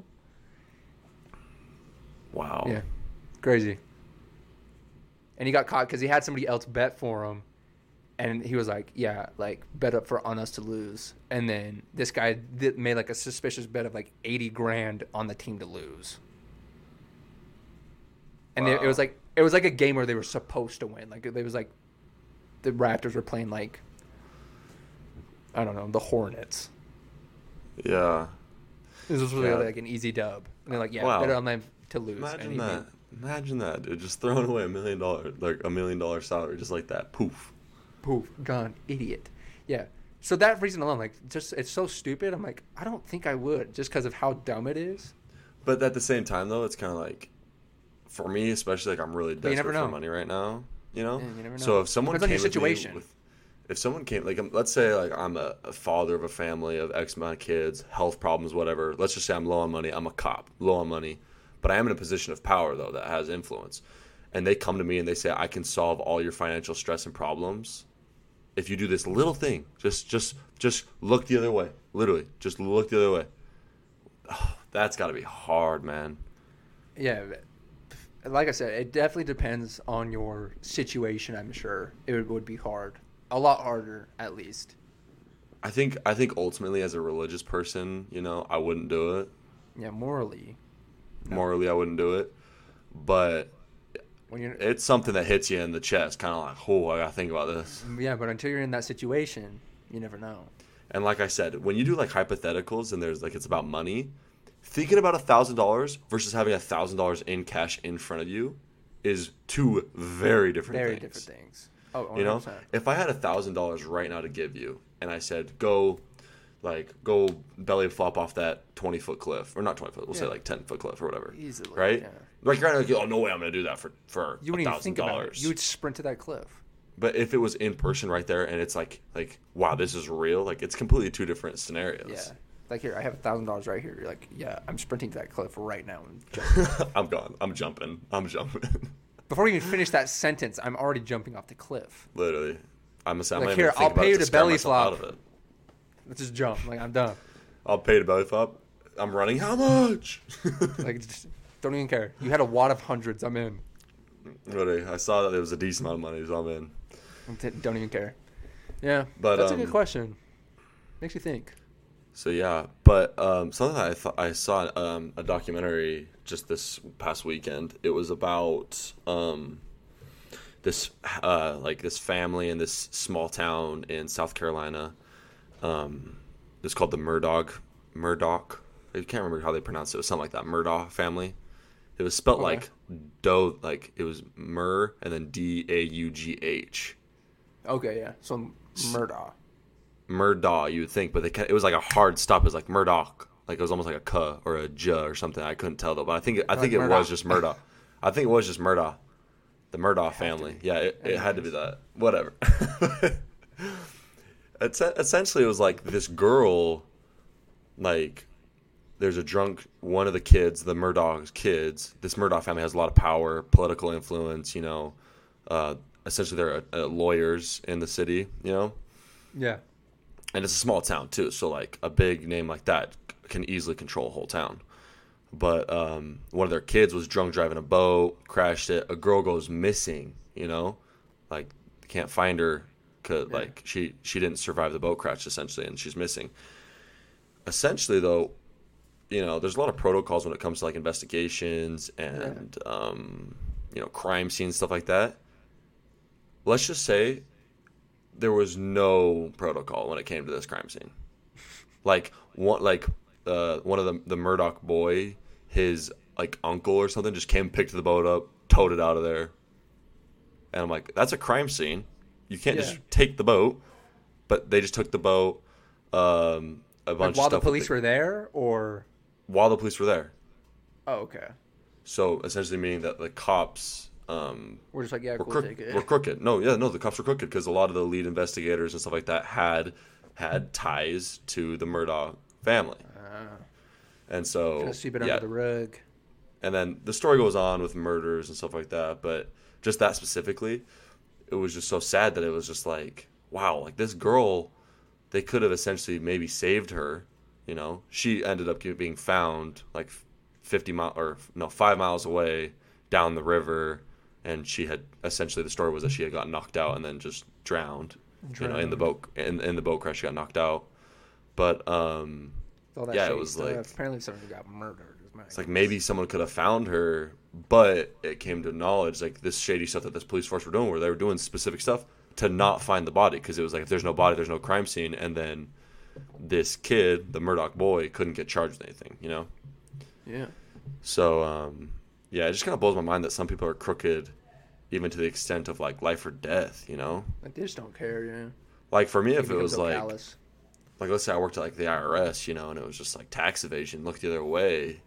Wow. Yeah, crazy. And he got caught because he had somebody else bet for him, and he was like, "Yeah, like bet up for on us to lose." And then this guy did, made like a suspicious bet of like eighty grand on the team to lose. and Wow. it, it was like it was like a game where they were supposed to win. Like it was like the Raptors were playing like I don't know the Hornets. Yeah. This was really Yeah. like an easy dub, and they're like, yeah, Wow. better on them to lose. Imagine And he that. Imagine that, dude. Just throwing away a million dollar, like a million dollar salary, just like that. Poof. made- poof, gone, idiot. Yeah. So that reason alone, like, just it's so stupid. I'm like, I don't think I would, just because of how dumb it is. But at the same time, though, it's kind of like, for me, especially, like I'm really But you never desperate for know. money right now. You know. Yeah, you never So know. if someone Depends on came your with me situation. with, if someone came, like, um, let's say, like I'm a, a father of a family of X amount of kids, health problems, whatever. Let's just say I'm low on money. I'm a cop, low on money, but I am in a position of power though that has influence. And they come to me and they say, I can solve all your financial stress and problems if you do this little thing. Just just just look the other way. Literally, just look the other way. Oh, that's got to be hard, man. Yeah, but like I said, it definitely depends on your situation. I'm sure it would, would be hard, a lot harder at least. I think I think ultimately as a religious person, you know, I wouldn't do it. Yeah, morally, No. Morally, I wouldn't do it. But when you're it's something that hits you in the chest, kind of like, oh, I got to think about this. yeah, but until you're in that situation, you never know. And like I said, when you do like hypotheticals and there's like it's about money, thinking about a thousand dollars versus having a thousand dollars in cash in front of you is two very different Very things. different things. Oh, one You know, hundred percent. if I had a thousand dollars right now to give you, and I said, go, like, go belly flop off that twenty foot cliff, or not twenty foot, we'll say Yeah. like ten foot cliff or whatever, Easily, right? yeah. Like, right now, like, oh no way, I'm gonna do that for for You a wouldn't even thousand think about it. dollars. You would sprint to that cliff. But if it was in person right there, and it's like, like, wow, this is real. Like, it's completely two different scenarios. Yeah. Like here, I have a thousand dollars right here. You're like, yeah, I'm sprinting to that cliff right now. And jumping. I'm gone. I'm jumping. I'm jumping. Before you even finish that sentence, I'm already jumping off the cliff. Literally, I'm a. I'm Like, not here, even thinking I'll about pay it you to to scare belly myself out flop. of it. Let's just jump. Like I'm done. I'll pay to belly flop. I'm running. How much? Like just don't even care. You had a wad of hundreds. I'm in. Literally, I saw that there was a decent amount of money, so I'm in. Don't even care. Yeah, But, that's a um, good question. Makes you think. So yeah, but um, something that I thought I saw um, a documentary just this past weekend. It was about um, this uh, like this family in this small town in South Carolina. Um, it's called the Murdoch Murdoch. I can't remember how they pronounce it. It was something like that. Murdoch family. It was spelt Okay. like do like it was Mur and then D A U G H. Okay, yeah. So Murdoch. Murdaugh, you would think, but they ca- it was like a hard stop. It was like Murdoch, like it was almost like a k or a j or something. I couldn't tell though, but I think I Like think it Murdoch. was just Murdoch. I think it was just Murdoch, the Murdoch family. Yeah, it, it had to be that. Whatever. It's essentially it was like this girl, like there's a drunk one of the kids, the Murdoch's kids. This Murdoch family has a lot of power, political influence. You know, uh, essentially they're uh, lawyers in the city. You know. Yeah. And it's a small town too, so like a big name like that c- can easily control a whole town. But um, one of their kids was drunk driving a boat, crashed it. A girl goes missing, you know, like can't find her, cause Yeah. like she she didn't survive the boat crash essentially, and she's missing. Essentially, though, you know, there's a lot of protocols when it comes to like investigations and um, you know crime scenes stuff like that. Let's just say there was no protocol when it came to this crime scene. Like one, like uh, one of the the Murdoch boy, his like uncle or something, just came, picked the boat up, towed it out of there, and I'm like, that's a crime scene. You can't Yeah. just take the boat. But they just took the boat. Um, a bunch Like of while the stuff police with were there, or while the police were there. oh, okay, So essentially, meaning that the cops. Um, we're just like yeah, were, cool, crook- take it. were crooked. No, yeah, no, the cops were crooked because a lot of the lead investigators and stuff like that had had ties to the Murdaugh family, Ah, and so gonna sweep it yeah. under the rug. And then the story goes on with murders and stuff like that, but just that specifically, it was just so sad that it was just like, wow, like this girl, they could have essentially maybe saved her. You know, she ended up being found like fifty mile or no five miles away down the river. And she had essentially the story was that she had got knocked out and then just drowned, you know, in the Drowned. boat in in the boat crash. She got knocked out, but um, All that yeah, it shady was stuff. like- apparently someone got murdered. Is It's like maybe someone could have found her, but it came to knowledge like this shady stuff that this police force were doing, where they were doing specific stuff to not find the body, because it was like if there's no body, there's no crime scene, and then this kid, the Murdaugh boy, couldn't get charged with anything, you know? Yeah. So, um, yeah, it just kind of blows my mind that some people are crooked, even to the extent of like life or death, you know? Like they just don't care, yeah. Like for me, They if it become was so like, callous. like let's say I worked at like the I R S, you know, and it was just like tax evasion, look the other way.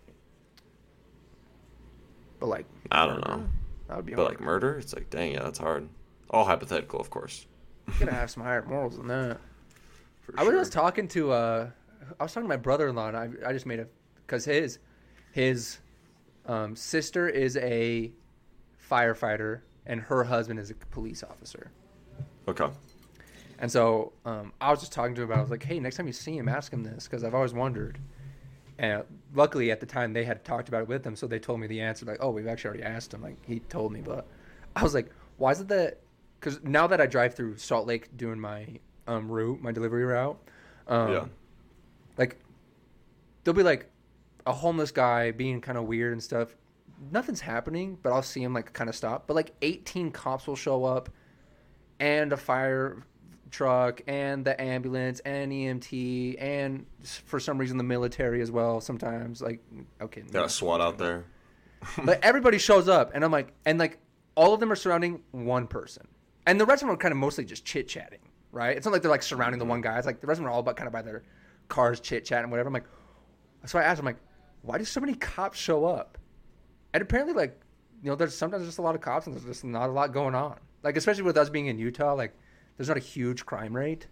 But like, I don't know. That would be But hard. like murder, it's like, dang, yeah, that's hard. All hypothetical, of course. You gotta have some higher morals than that. For I was sure. just talking to uh, I was talking to my brother-in-law, and I I just made a because his his um, sister is a firefighter, and her husband is a police officer. Okay. And so um, I was just talking to him about. I was like, hey, next time you see him, ask him this because I've always wondered. And luckily, at the time, they had talked about it with him, so they told me the answer. Like, oh, we've actually already asked him. Like, he told me, but I was like, why is it that? Because now that I drive through Salt Lake doing my um, route, my delivery route, um, Yeah. like there'll be like a homeless guy being kind of weird and stuff. Nothing's happening, but I'll see him like kind of stop. But like eighteen cops will show up, and a fire truck, and the ambulance, and E M T, and for some reason the military as well. Sometimes, like, okay, Got a SWAT out there. but everybody shows up, and I'm like, and like all of them are surrounding one person, and the rest of them are kind of mostly just chit chatting, right? It's not like they're like surrounding the one guy. It's like the rest of them are all about kind of by their cars chit chatting, whatever. I'm like, so I asked him, like, why do so many cops show up? And apparently, like, you know, there's sometimes just a lot of cops, and there's just not a lot going on. Like, especially with us being in Utah, like, there's not a huge crime rate.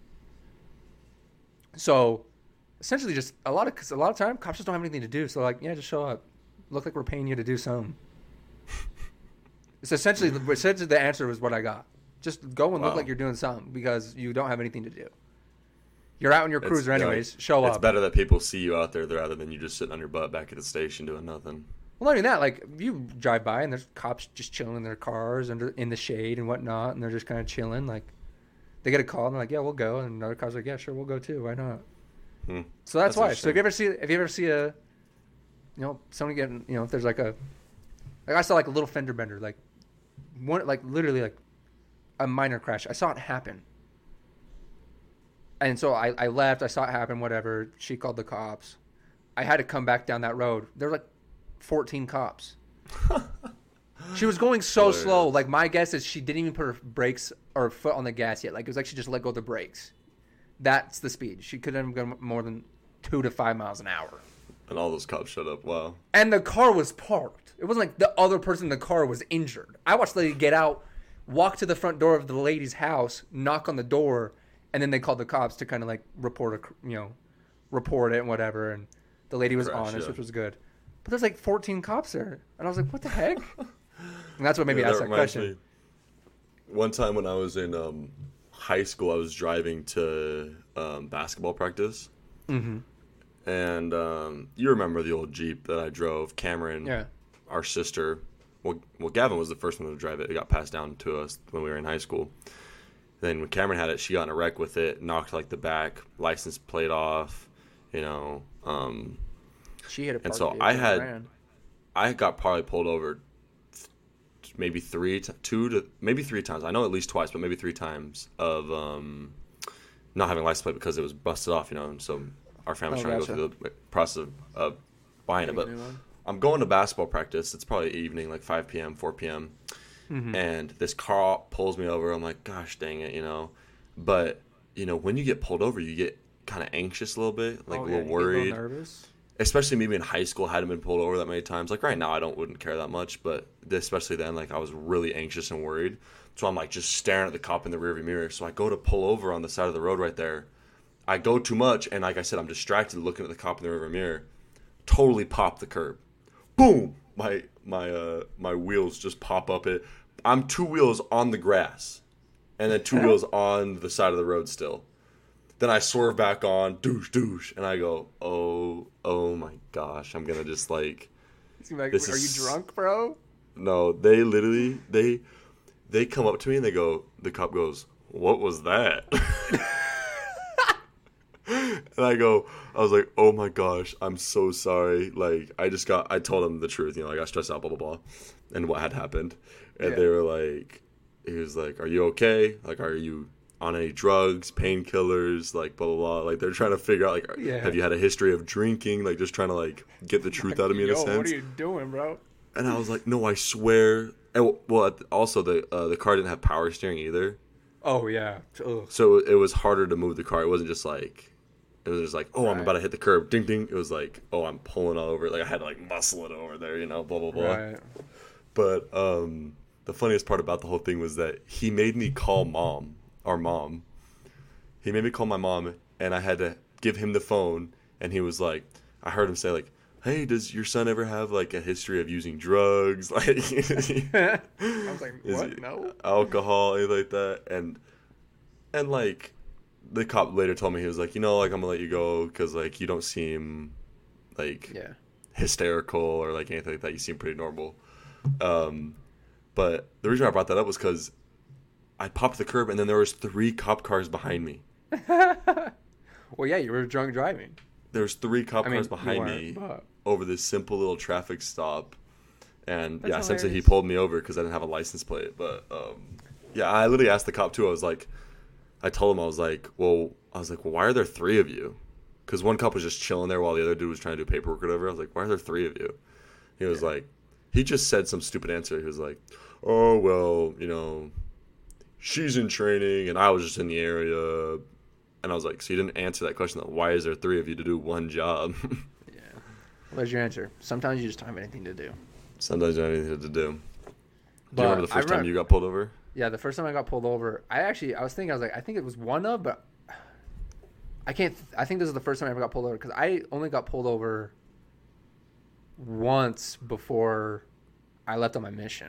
So, essentially, just a lot of cause a lot of time, cops just don't have anything to do. So, like, yeah, just show up. Look like we're paying you to do something. It's essentially, essentially the answer was what I got. Just go and Wow. look like you're doing something because you don't have anything to do. You're out on your It's- cruiser yeah, anyways. Show It's up. better that people see you out there rather than you just sitting on your butt back at the station doing nothing. Well, not only that, like you drive by and there's cops just chilling in their cars under in the shade and whatnot, and they're just kind of chilling. Like they get a call and they're like, "Yeah, we'll go," and another car's like, "Yeah, sure, we'll go too. Why not?" Hmm. So that's, That's why. So if interesting. you ever see, if you ever see a, you know, someone getting, you know, if there's like a, like I saw like a little fender bender, like one, like literally like a minor crash. I saw it happen. And so I, I left. I saw it happen. Whatever. She called the cops. I had to come back down that road. There were like fourteen cops. She was going so Hilarious. slow. Like my guess is she didn't even put her brakes or foot on the gas yet. Like it was like she just let go of the brakes. That's the speed. She couldn't have gone more than two to five miles an hour. And all those cops shut up. Wow. And the car was parked. It wasn't like the other person in the car was injured. I watched the lady get out, walk to the front door of the lady's house, knock on the door, and then they called the cops to kind of like report a, you know, report it and whatever. And the lady was Crash, honest, yeah. which was good. But there's like fourteen cops there, and I was like, "What the heck?" And that's what made me Yeah, ask that reminds question. me- One time when I was in um, high school, I was driving to um, basketball practice. Mm-hmm. And um, you remember the old Jeep that I drove, Cameron, Yeah. our sister. Well, well, Gavin was the first one to drive it. It got passed down to us when we were in high school. Then when Cameron had it, she got in a wreck with it, knocked like the back license plate off, you know. Um, She hit a And parked so vehicle I and had- ran. I got probably pulled over th- maybe three, t- two to maybe three times. I know at least twice, but maybe three times of um, not having a license plate because it was busted off, you know. And so our family's Oh, trying gotcha. to go through the process of uh, buying it. Getting But a new one. I'm going to basketball practice. It's probably evening, like five p.m., four p.m. Mhm. And this car pulls me over. I'm like, gosh dang it, you know. But, you know, when you get pulled over, you get kind of anxious a little bit, like Oh, a yeah, little you get worried. nervous. Especially maybe in high school, hadn't been pulled over that many times. Like right now, I don't wouldn't care that much, but especially then, like I was really anxious and worried. So I'm like just staring at the cop in the rearview mirror. So I go to pull over on the side of the road right there. I go too much, and like I said, I'm distracted looking at the cop in the rearview mirror. Totally pop the curb. Boom! My my uh my wheels just pop up. It. I'm two wheels on the grass, and then two wheels on the side of the road still. Then I swerve back on, douche, douche, and I go, oh, oh my gosh, I'm gonna just like, Seem like, This are is- you drunk, bro? no, they literally, they, they come up to me and they go, the cop goes, what was that? And And I go, I was like, oh my gosh, I'm so sorry. Like, I just got, I told him the truth, you know, I got stressed out, blah, blah, blah, and what had happened. And Yeah. they were like, he was like, are you okay? Like, are you on any drugs, painkillers, like, blah, blah, blah. Like, they're trying to figure out, like, Yeah. have you had a history of drinking? Like, just trying to, like, get the truth out of me in Yo, a sense. what are you doing, bro? And I was like, no, I swear. And, well, also, the uh, the car didn't have power steering either. Oh, yeah. Ugh. So it was harder to move the car. It wasn't just like, it was just like, oh, I'm Right. about to hit the curb, ding, ding. It was like, oh, I'm pulling all over. Like, I had to, like, muscle it over there, you know, blah, blah, blah. Right. But um, the funniest part about the whole thing was that he made me call mom, our mom. He made me call my mom, and I had to give him the phone, and he was like, I heard him say, like, hey, does your son ever have, like, a history of using drugs? Like, I was like, is what? it No. alcohol, anything like that? And, and like, the cop later told me, he was like, you know, like, I'm going to let you go because, like, you don't seem, like, Yeah. hysterical or, like, anything like that. You seem pretty normal. Um, but the reason I brought that up was because I popped the curb, and then there was three cop cars behind me. Well, yeah, you were drunk driving. There was three cop I mean, cars you behind weren't, me but- over this simple little traffic stop. And, That's yeah, essentially he hilarious. pulled me over because I didn't have a license plate. But, um, yeah, I literally asked the cop, too. I was like, I told him, I was like, well, I was like, well, why are there three of you? Because one cop was just chilling there while the other dude was trying to do paperwork or whatever. I was like, why are there three of you? He was Yeah. like, he just said some stupid answer. He was like, oh, well, you know, she's in training and I was just in the area. And I was like, so you didn't answer that question. Though. Why is there three of you to do one job? Yeah. What's your answer? Sometimes you just don't have anything to do. Sometimes you don't have anything to do. Do But you remember the I first time remem- you got pulled over? Yeah, the first time I got pulled over, I actually, I was thinking, I was like, I think it was one of, but I can't, I think this is the first time I ever got pulled over because I only got pulled over once before I left on my mission.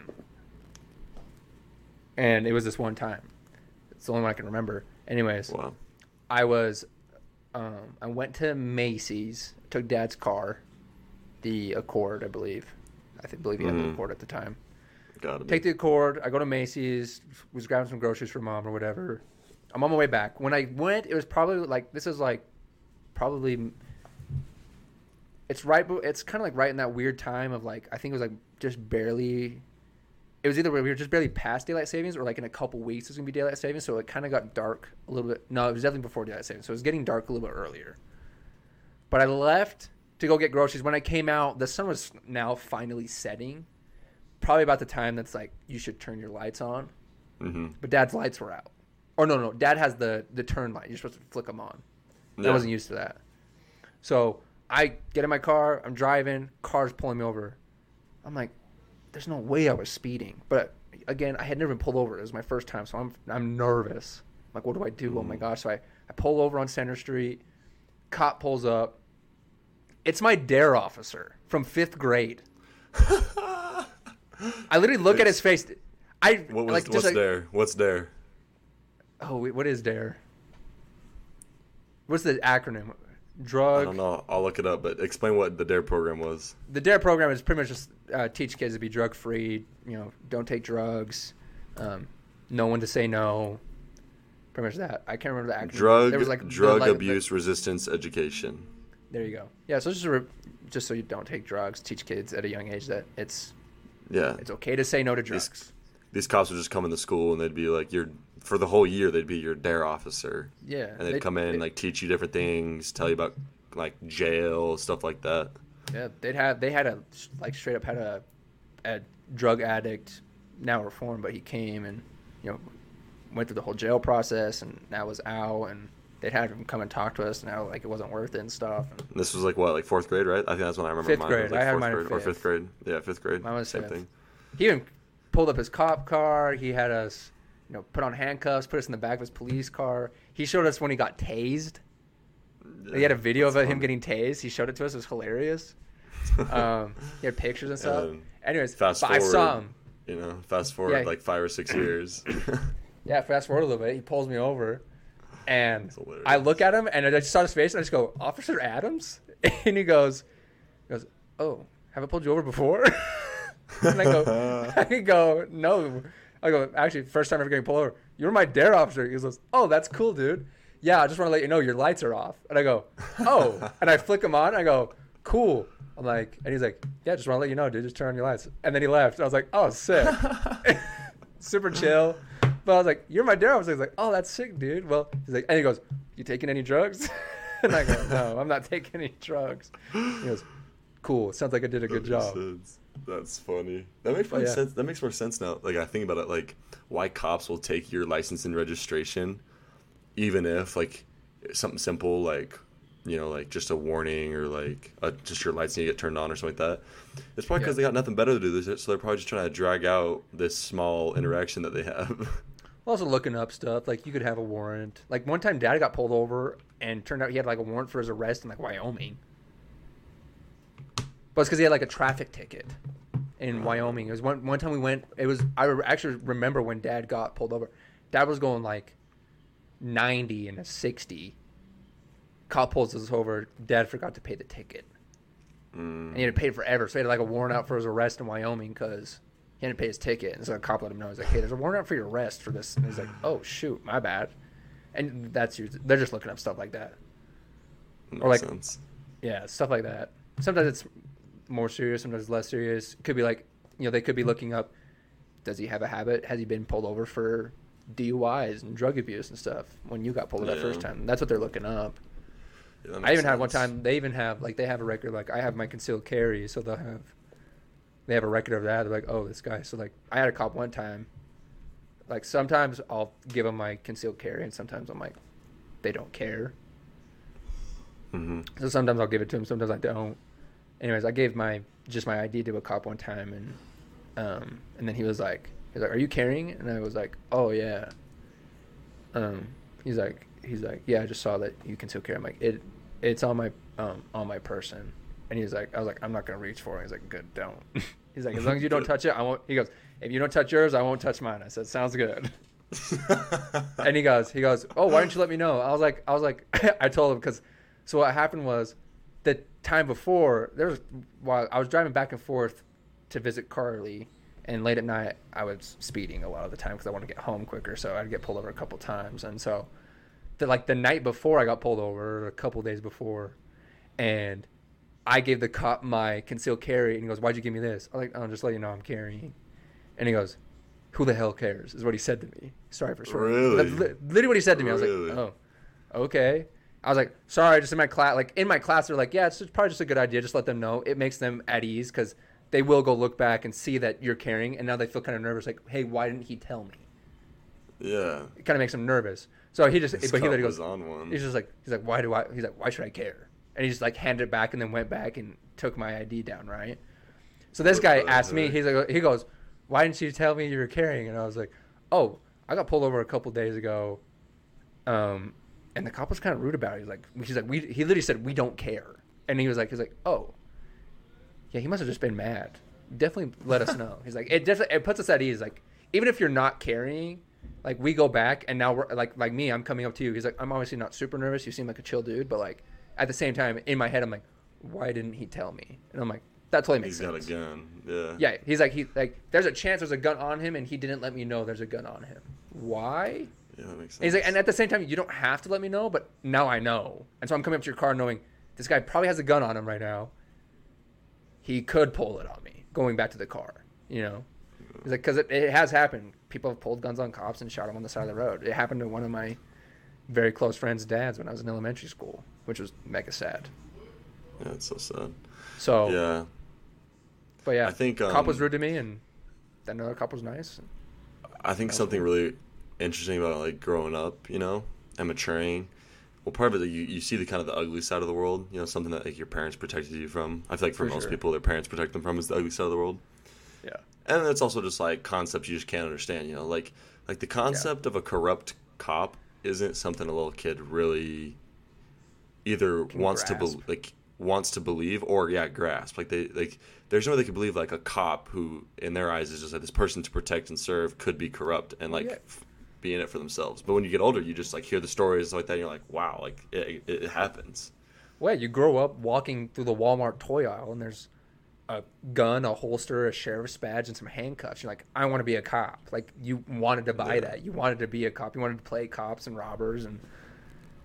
And it was this one time. It's the only one I can remember. Anyways, Wow. I was, um, I went to Macy's, took Dad's car, the Accord, I believe. I think, believe he had the Mhm. Accord at the time. Gotta be. Take the Accord. I go to Macy's. Was grabbing some groceries for Mom or whatever. I'm on my way back. When I went, it was probably like this is like probably. It's right. but It's kind of like right in that weird time of like I think it was like just barely. It was either we were just barely past daylight savings or like in a couple weeks it's gonna be daylight savings. So it kind of got dark a little bit. No, it was definitely before daylight savings. So it was getting dark a little bit earlier. But I left to go get groceries. When I came out, the sun was now finally setting. Probably about the time that's like you should turn your lights on, Mm-hmm. but Dad's lights were out. Or no, no, Dad has the the turn light. You're supposed to flick them on. I Yeah. wasn't used to that. So I get in my car. I'm driving. Car's pulling me over. I'm like, there's no way I was speeding. But again, I had never been pulled over. It was my first time, so I'm I'm nervous. I'm like, what do I do? Oh my gosh! So I I pull over on Center Street. Cop pulls up. It's my dare officer from fifth grade. I literally look at his face. I What was like what's just like, there? What's there? oh wait, what is dare? What's the acronym? I Drug. don't know. I'll look it up. But explain what the DARE program was. The dare program is pretty much just uh, teach kids to be drug free. You know, don't take drugs. Um, know when to say no. Pretty much that. I can't remember the acronym. Drug There was like the- drug like the- abuse resistance education. there you go. Yeah, so it's just a re- just so you don't take drugs. Teach kids at a young age that it's Yeah. it's okay to say no to drugs. These, these cops would just come into school and they'd be like, "You're for the whole year." They'd be your DARE officer, Yeah, and they'd they- come in they- and like teach you different things, tell you about like jail stuff like that. Yeah, they'd have they had a like straight up had a a drug addict, now reformed, but he came and you know went through the whole jail process and now was out, and they'd have him come and talk to us. Now like it wasn't worth it and stuff. And And this was like what, like fourth grade, right? I think that's when I remember Fifth mine. grade. It was like I had fourth mine in grade or fifth. fifth grade. Yeah, fifth grade. Mine was Same fifth. thing. He even pulled up his cop car. He had us, you know, put on handcuffs, put us in the back of his police car. He showed us when he got tased. He had a video of That's him fun. getting tased. He showed it to us. It was hilarious. Um, he had pictures and stuff. then Anyways, fast but I saw forward. him. You know, fast forward Yeah. like five or six years. Yeah, fast forward a little bit. He pulls me over, and That's hilarious. I look at him, and I just saw his face, and I just go, "Officer Adams," and he goes, he "Goes, oh, have I pulled you over before?" And I go, "I go, no." I go, "Actually, first time ever getting pulled over. You're my DARE officer." He goes, "Oh, that's cool, dude." yeah, I just want to let you know your lights are off. And I go, oh. And I flick them on. I go, cool. I'm like, and he's like, yeah, just want to let you know, dude, just turn on your lights. And then he left. And I was like, oh, sick. Super chill. But I was like, you're my dad. I was like, oh, that's sick, dude. Well, he's like, and he goes, you taking any drugs? And I go, no, I'm not taking any drugs. He goes, cool. Sounds like I did a good That job. makes sense. That's funny. That makes more yeah. sense. That makes more sense now. Like I think about it, like why cops will take your license and registration, even if like something simple, like you know, like just a warning or like a, just your lights need to get turned on or something like that. It's probably because Yeah. they got nothing better to do, so they're probably just trying to drag out this small interaction that they have. Also looking up stuff, like you could have a warrant. Like one time Dad got pulled over and turned out he had like a warrant for his arrest in like Wyoming. But it's because he had like a traffic ticket in Wyoming. It was one one time we went, it was, I re- actually remember when Dad got pulled over. Dad was going like ninety and a sixty. Cop pulls us over. Dad forgot to pay the ticket. Mm. And he had to pay it forever. So he had like a warrant out for his arrest in Wyoming because he hadn't paid his ticket. And so the cop let him know. He's like, hey, there's a warrant out for your arrest for this. And he's like, oh, shoot, my bad. And that's usually, they're just looking up stuff like that. Makes Or like, sense. yeah, stuff like that. Sometimes it's more serious, sometimes less serious. It could be like, you know, they could be looking up, does he have a habit? Has he been pulled over for D U Is and drug abuse and stuff when you got pulled over Yeah. that first time? That's what they're looking up. Yeah, that I makes even had one sense. time, they even have, like, they have a record, like, I have my concealed carry, so they'll have, they have a record of that. They're like, oh, this guy. So, like, I had a cop one time. Like, sometimes I'll give them my concealed carry, and sometimes I'm like, they don't care. Mm-hmm. So sometimes I'll give it to him, sometimes I don't. Anyways, I gave my just my I D to a cop one time, and um, and then he was like, he's like, "Are you carrying?" And I was like, "Oh yeah." Um, he's like, he's like, "Yeah, I just saw that you conceal carry." I'm like, "It, it's on my um on my person." And he's like, I was like, "I'm not gonna reach for it." He's like, "Good, don't." He's like, "As long as you don't touch it, I won't." He goes, "If you don't touch yours, I won't touch mine." I said, "Sounds good." And he goes, he goes, "Oh, why didn't you let me know?" I was like, I was like, I told him because, so what happened was, the time before there was while I was driving back and forth to visit Carly, and late at night I was speeding a lot of the time because I wanted to get home quicker, so I'd get pulled over a couple times, and so, the like the night before I got pulled over, a couple days before, and I gave the cop my concealed carry, and he goes, "Why'd you give me this?" I'm like, "Oh, just let you know I'm carrying," and he goes, "Who the hell cares?" is what he said to me. Sorry for swearing. Really? That's li- literally what he said to me. I was Really? like, "Oh, okay." I was like, "Sorry, just in my class." Like in my class, they're like, "Yeah, it's just probably just a good idea. Just let them know. It makes them at ease because they will go look back and see that you're carrying, and now they feel kind of nervous. Like, hey, why didn't he tell me?" Yeah. It kind of makes them nervous. So he just, This but he cop literally was goes, on one. he's just like, he's like, "Why do I?" He's like, "Why should I care?" And he just like handed it back and then went back and took my I D down, right? So this What guy the asked me, heck? he's like, he goes, "Why didn't you tell me you were carrying?" And I was like, "Oh, I got pulled over a couple days ago." Um, and the cop was kind of rude about it. He's like, he's like, we, he literally said, "We don't care." And he was like, he's like, "Oh, yeah, he must have just been mad. Definitely let us know." He's like, it definitely, it puts us at ease. Like, even if you're not carrying, like we go back and now we're like, like me, I'm coming up to you. He's like, "I'm obviously not super nervous. You seem like a chill dude, but like at the same time, in my head, I'm like, why didn't he tell me?" And I'm like, that totally makes He's got sense. a gun. Yeah. Yeah, he's like, he like, there's a chance there's a gun on him, and he didn't let me know there's a gun on him. Why? Yeah, that makes sense. And he's like, and at the same time, you don't have to let me know, but now I know. And so I'm coming up to your car knowing this guy probably has a gun on him right now. He could pull it on me going back to the car, you know? He's like, because it, it has happened. People have pulled guns on cops and shot them on the side of the road. It happened to one of my very close friends' dads when I was in elementary school, which was mega sad. Yeah, it's so sad. So, Yeah. but yeah, I think, cop was um, rude to me, and then another cop was nice. I think That's something cool. really interesting about like growing up, you know, and maturing. Well, part of it, you, you see the kind of the ugly side of the world, you know, something that like your parents protected you from. I feel like for, For most sure. people, their parents protect them from is the ugly side of the world. Yeah. And it's also just like concepts you just can't understand, you know, like like the concept of a corrupt cop isn't something a little kid really either Can wants to grasp. be, like wants to believe or yeah grasp. Like they like there's no way they could believe like a cop who in their eyes is just like this person to protect and serve could be corrupt and like yeah. f- be in it for themselves. But when you get older, you just like hear the stories and stuff like that. And you're like, wow, like it, it, it happens. Well, you grow up walking through the Walmart toy aisle, and there's a gun, a holster, a sheriff's badge, and some handcuffs. You're like, I want to be a cop. Like, you wanted to buy Yeah. that. You wanted to be a cop. You wanted to play cops and robbers, and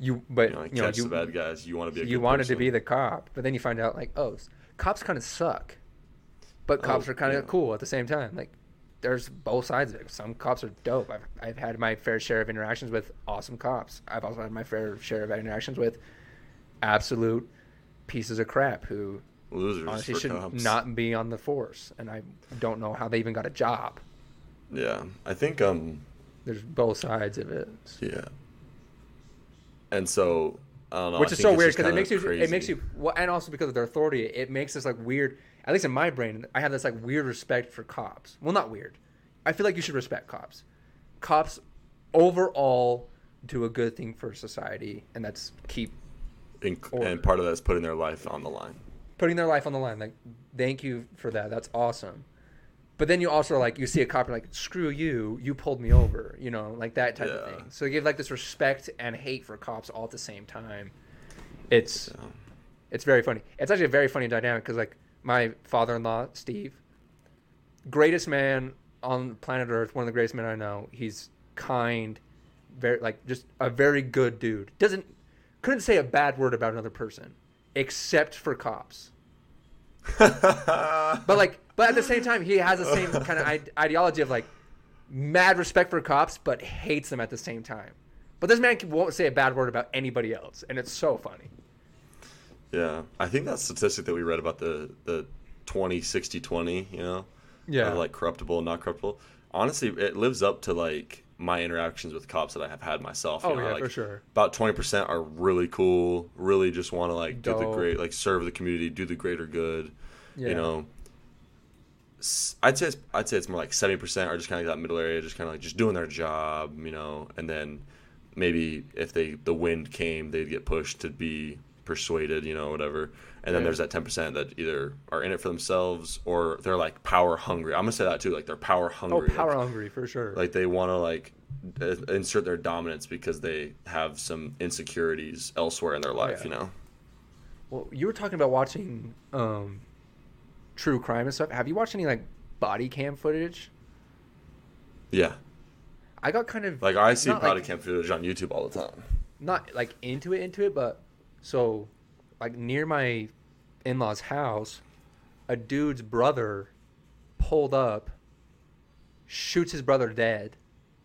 You but You know, like you know catch you the bad guys. You want to be a you good wanted person. to be the cop, but then you find out like, oh, s- cops kind of suck, but cops Oh, are kind of yeah. cool at the same time. Like, there's both sides of it. Some cops are dope. I've I've had my fair share of interactions with awesome cops. I've also had my fair share of interactions with absolute pieces of crap who Losers honestly for should cops. not be on the force, and I don't know how they even got a job. Yeah, I think um There's both sides of it. yeah. And so I don't know. Which I is think so it's weird just because it kinda makes you crazy. it makes you well, and also because of their authority, it makes this like weird. At least in my brain, I have this like weird respect for cops. Well, not weird. I feel like you should respect cops. Cops overall do a good thing for society, and that's keep In- order. and part of that is putting their life on the line. putting their life on the line. Like, thank you for that. That's awesome. But then you also like you see a cop and like, screw you, you pulled me over, you know, like that type of Yeah. thing. So you give like this respect and hate for cops all at the same time. It's So, it's very funny. It's actually a very funny dynamic because like my father-in-law Steve, greatest man on planet Earth, one of the greatest men I know. He's kind, very like just a very good dude. Doesn't couldn't say a bad word about another person except for cops. But like, but at the same time, he has the same kind of ide- ideology of like mad respect for cops, but hates them at the same time. But this man won't say a bad word about anybody else, and it's so funny. yeah, I think that statistic that we read about the the twenty sixty twenty, you know, Yeah. of like corruptible and not corruptible. Honestly, it lives up to like my interactions with cops that I have had myself. You Oh, know, yeah, like, for sure. About twenty percent are really cool, really just want to like do the Dope. great, like serve the community, do the greater good. Yeah. You know, S- I'd say it's, I'd say it's more like seventy percent are just kind of that middle area, just kind of like just doing their job, you know, and then maybe if they the wind came, they'd get pushed to be persuaded, you know, whatever. And then Yeah. there's that ten percent that either are in it for themselves or they're like power hungry. I'm gonna say that too, like they're power Oh, hungry. power like, hungry for sure. like they want to like uh, insert their dominance because they have some insecurities elsewhere in their life, yeah. you know. Well, you were talking about watching um, true crime and stuff. Have you watched any like body cam footage? Yeah, I got kind of like I see not, body like, cam footage on YouTube all the time. not like into it, into it, but so like near my in-laws' house, a dude's brother pulled up, shoots his brother dead,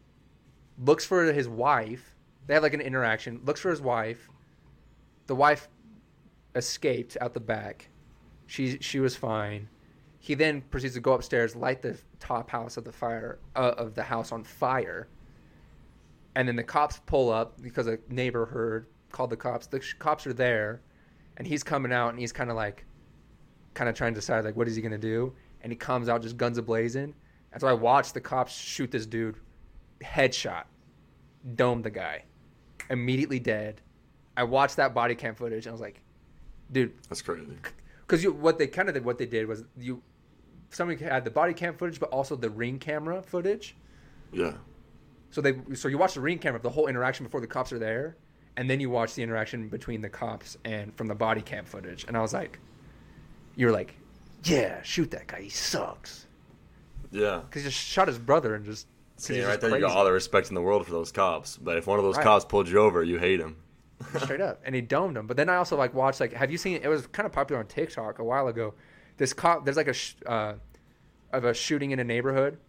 looks for his wife. They have like an interaction. Looks for his wife. The wife escaped out the back. She she was fine. He then proceeds to go upstairs, light the top house of the fire uh, of the house on fire. And then the cops pull up because a neighbor heard, called the cops. The sh- cops are there, and he's coming out, and he's kind of like, kind of trying to decide like what is he gonna do. And he comes out just guns a blazing. And so I watched the cops shoot this dude, headshot, domed the guy, immediately dead. I watched that body cam footage, and I was like, dude, That's crazy. because you what they kind of did, what they did was you, somebody had the body cam footage, but also the ring camera footage. Yeah. So they so you watch the ring camera of the whole interaction before the cops are there, and then you watch the interaction between the cops and from the body cam footage. And I was like, you're like, yeah, shoot that guy, he sucks. Yeah. Because he just shot his brother and just. 'cause See, he's right just there, you got crazy. all the respect in the world for those cops. But if one of those Right. cops pulled you over, you hate him. Straight up, and he domed him. But then I also like watched like, have you seen? It was kind of popular on TikTok a while ago. This cop, there's like a sh- uh, of a shooting in a neighborhood.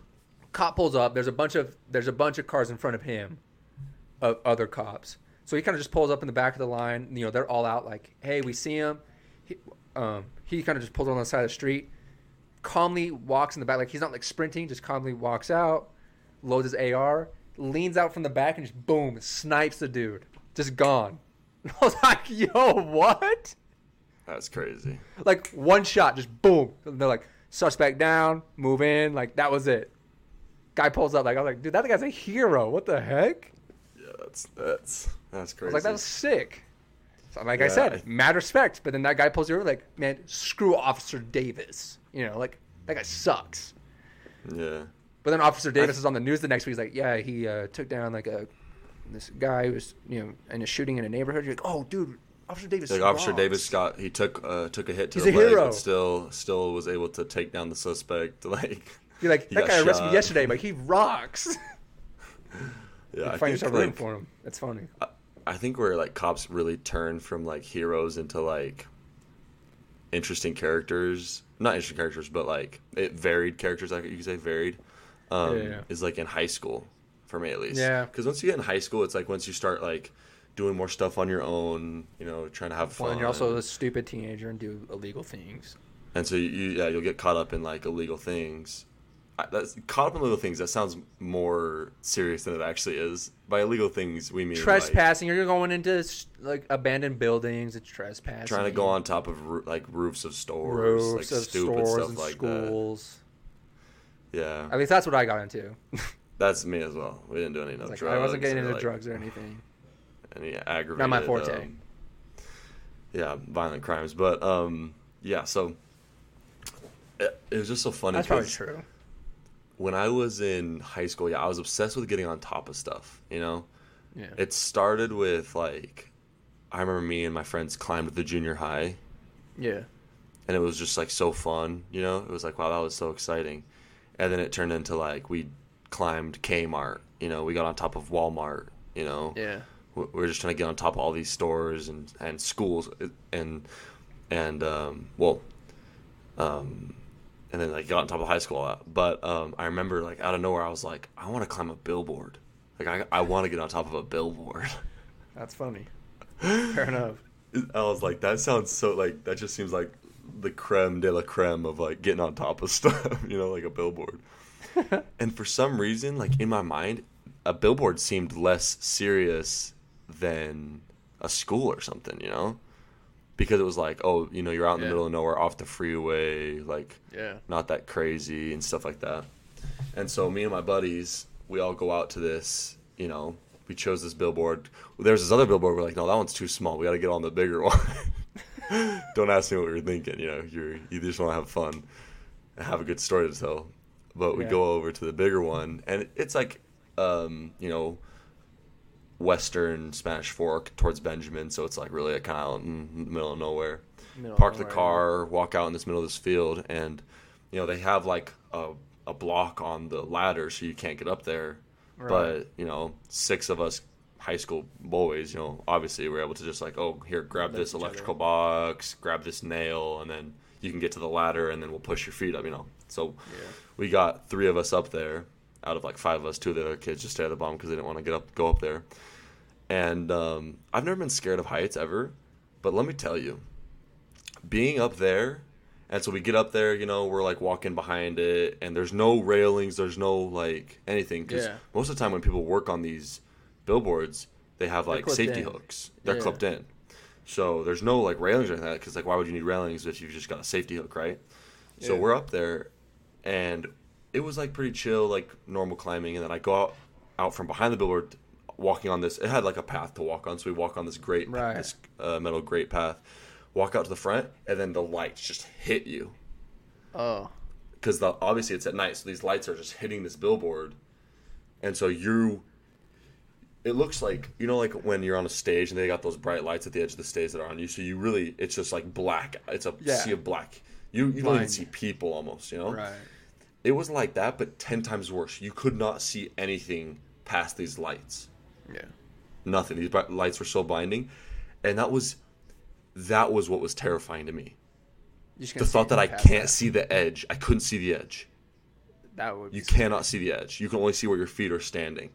Cop pulls up. There's a bunch of there's a bunch of cars in front of him, of other cops. So he kind of just pulls up in the back of the line. You know, they're all out like, hey, we see him. He, um, he kind of just pulls on the side of the street, calmly walks in the back, like he's not like sprinting, just calmly walks out, loads his A R, leans out from the back, and just boom, snipes the dude. Just gone. I was like, yo, what? That's crazy. Like one shot, just boom. And they're like, suspect down, move in. Like that was it. Guy pulls up. Like I was like, dude, that guy's a hero. What the heck? Yeah, that's that's that's I crazy. was like, that was sick. So like I Yeah, said, I- mad respect. But then that guy pulls you over, like, man, screw Officer Davis. You know, like that guy sucks. Yeah. But then Officer Davis I- is on the news the next week. He's like, yeah, he uh, took down like a this guy who was, you know, in a shooting in a neighborhood. You're like, oh, dude, Officer Davis. Like Officer rocks. Davis got he took uh, took a hit to He's the a leg, hero. but still still was able to take down the suspect. Like You're like, he that got guy arrested me shot. yesterday, but he rocks. Yeah, you I find think, yourself rooting like, for him. It's funny. I think where like cops really turn from like heroes into like interesting characters, not interesting characters, but like it varied characters. Like you could say varied, um, Yeah, yeah. is like in high school for me at least. Yeah. Because once you get in high school, it's like once you start like doing more stuff on your own, you know, trying to have fun. Well, and you're also a stupid teenager and do illegal things. And so you, yeah, you'll get caught up in like illegal things. I, that's caught up in illegal things. That sounds more serious than it actually is. By illegal things, we mean trespassing. Like, you're going into like abandoned buildings. It's trespassing. Trying to go on top of like roofs of stores, roofs like of stupid stores stuff and like schools. that. Yeah, at least that's what I got into. That's me as well. We didn't do any no like, drugs. I wasn't getting into like, drugs or anything. Any aggravated. Not my forte. Um, yeah, violent crimes, but um, yeah. So it, it was just so funny. That's probably true. When I was in high school, yeah, I was obsessed with getting on top of stuff, you know? Yeah. It started with, like, I remember me and my friends climbed the junior high. Yeah. And it was just, like, so fun, you know? It was like, wow, that was so exciting. And then it turned into, like, we climbed Kmart, you know? We got on top of Walmart, you know? Yeah. We were just trying to get on top of all these stores and, and schools and, and um, well, um... and then like got on top of high school. But um, I remember like out of nowhere, I was like, I want to climb a billboard. Like I, I want to get on top of a billboard. That's funny. Fair enough. I was like, that sounds so like that just seems like the creme de la creme of like getting on top of stuff, you know, like a billboard. And for some reason, like in my mind, a billboard seemed less serious than a school or something, you know. Because it was like, oh, you know, you're out in the Yeah. middle of nowhere, off the freeway, like, Yeah. not that crazy and stuff like that. And so me and my buddies, we all go out to this, you know, we chose this billboard. There's this other billboard, we're like, no, that one's too small. We got to get on the bigger one. Don't ask me what we were thinking, you know, you're, you just want to have fun and have a good story to tell. But we Yeah. go over to the bigger one, and it's like, um, you know, Western Spanish Fork towards Benjamin, so it's like really a kind of in the middle of nowhere. Middle of Park the nowhere, car, walk out in this middle of this field, and you know they have like a a block on the ladder, so you can't get up there. Right. But you know, six of us high school boys, you know, obviously we're able to just like, oh, here, grab Lift this each other. electrical box, grab this nail, and then you can get to the ladder, and then we'll push your feet up, you know. So Yeah. we got three of us up there out of like five of us. Two of the other kids just stayed at the bottom because they didn't want to get up, go up there. And um, I've never been scared of heights ever, but let me tell you, being up there, and so we get up there, you know, we're like walking behind it, and there's no railings, there's no like anything, because Yeah. most of the time when people work on these billboards, they have They're like clipped safety in. hooks. They're Yeah. clipped in. So there's no like railings or anything like that, because like why would you need railings if you've just got a safety hook, right? So Yeah. we're up there, and it was like pretty chill, like normal climbing, and then I go out, out from behind the billboard, walking on this. It had like a path to walk on, so we walk on this great, Right. this uh, metal grate path, walk out to the front, and then the lights just hit you Oh. because obviously it's at night, so these lights are just hitting this billboard, and so you. It looks like, you know, like when you're on a stage and they got those bright lights at the edge of the stage that are on you, so you really, it's just like black. It's a Yeah. sea of black. You you don't even Blind. see people almost, you know. Right. It was like that, but ten times worse. You could not see anything past these lights. Yeah. Nothing. These bright lights were so blinding, and that was that was what was terrifying to me. You just The can't thought see that I past can't see the edge. I couldn't see the edge. That would. You be cannot see the edge. You can only see where your feet are standing.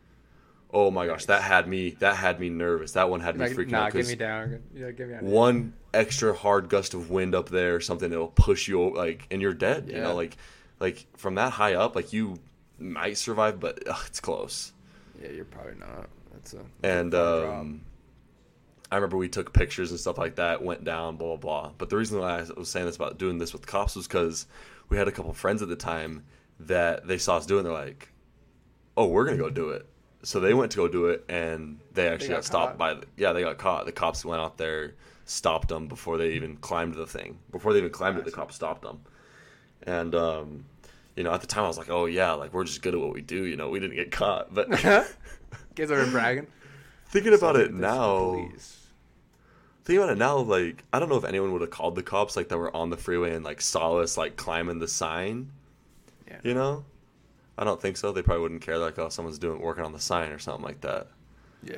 Oh my gosh, that had me. That had me nervous. That one had me Like, freaking nah, out. get 'Cause me down. Yeah, get me out. one extra hard gust of wind up there, or something, it'll push you like, and you're dead. You Yeah. know, like, like from that high up, like you might survive, but ugh, it's close. Yeah, you're probably not. That's a. And far drop. um, I remember we took pictures and stuff like that, went down, blah, blah, blah. But the reason why I was saying this about doing this with cops was because we had a couple friends at the time that they saw us doing. They're like, oh, we're going to go do it. So they went to go do it, and they actually got got, stopped caught? by the, yeah, they got caught. The cops went out there, stopped them before they even climbed the thing. Before they even climbed it, the cops stopped them. And, um, you know, at the time I was like, oh, yeah, like we're just good at what we do. You know, we didn't get caught. But Kids are bragging. thinking about So it this is now... police. Think about it now, like, I don't know if anyone would have called the cops, like, that were on the freeway and, like, saw us, like, climbing the sign, Yeah. you know? I don't think so. They probably wouldn't care, like, oh, someone's doing working on the sign or something like that. Yeah.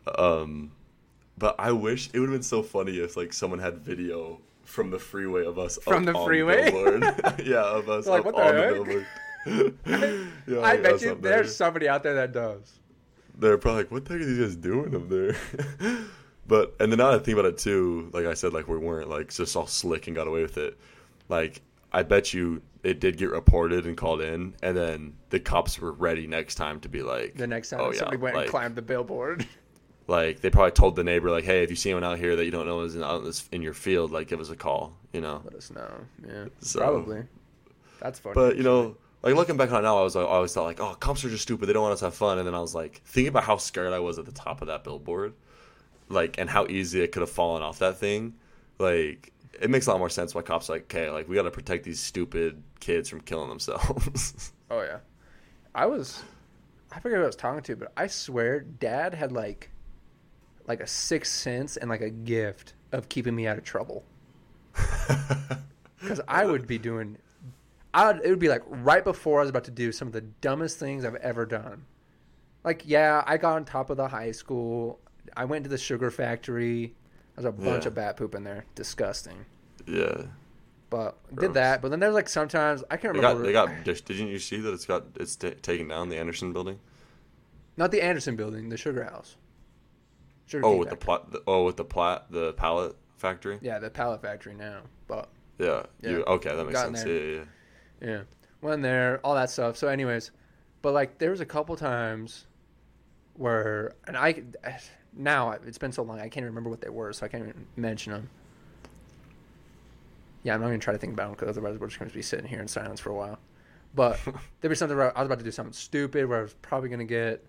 Um, but I wish it would have been so funny if like someone had video from the freeway of us From up the on freeway? billboard. Yeah, of us Like, up what the on heck? the billboard. Yeah, I like, bet us you up there. there's somebody out there that does. They're probably like, "What the heck are these guys doing up there?" But and then now that I think about it too, like I said, like we weren't like just all slick and got away with it. Like I bet you it did get reported and called in, and then the cops were ready next time to be like, The next time "Oh yeah," somebody went like, and climbed the billboard. like they probably told the neighbor like, "Hey, if you see anyone out here that you don't know is in, out in, this, in your field, like give us a call," you know. Let us know. Yeah, So- probably. That's funny. But you know, like looking back on it now, I was like, I always thought like, "Oh, cops are just stupid. They don't want us to have fun." And then I was like, thinking about how scared I was at the top of that billboard, like, and how easy it could have fallen off that thing. Like, it makes a lot more sense why cops are like, "Okay, like we got to protect these stupid kids from killing themselves." Oh yeah, I was. I forget who I was talking to, but I swear, Dad had like, like a sixth sense and like a gift of keeping me out of trouble. Because I would be doing, I would, it would be like right before I was about to do some of the dumbest things I've ever done. Like, yeah, I got on top of the high school. I went to the sugar factory. There's a bunch Yeah. of bat poop in there. Disgusting. Yeah, But Gross. did that. But then there's like sometimes I can't they got remember. they got. Didn't you see that it's got it's t- taken down the Anderson building? Not the Anderson building, the sugar house. Sugar Oh, cane with the factory. plot. The, oh, with the plat the pallet factory. Yeah, the pallet factory now. But Yeah. Yeah. You, okay, that makes Gotten sense. there. Yeah, yeah, yeah. yeah, went there, all that stuff. So, anyways, but like there was a couple times where, and I now it's been so long I can't remember what they were, so I can't even mention them. Yeah, I'm not gonna try to think about them because otherwise we're just gonna be sitting here in silence for a while. But there'd be something where I was about to do something stupid where I was probably gonna get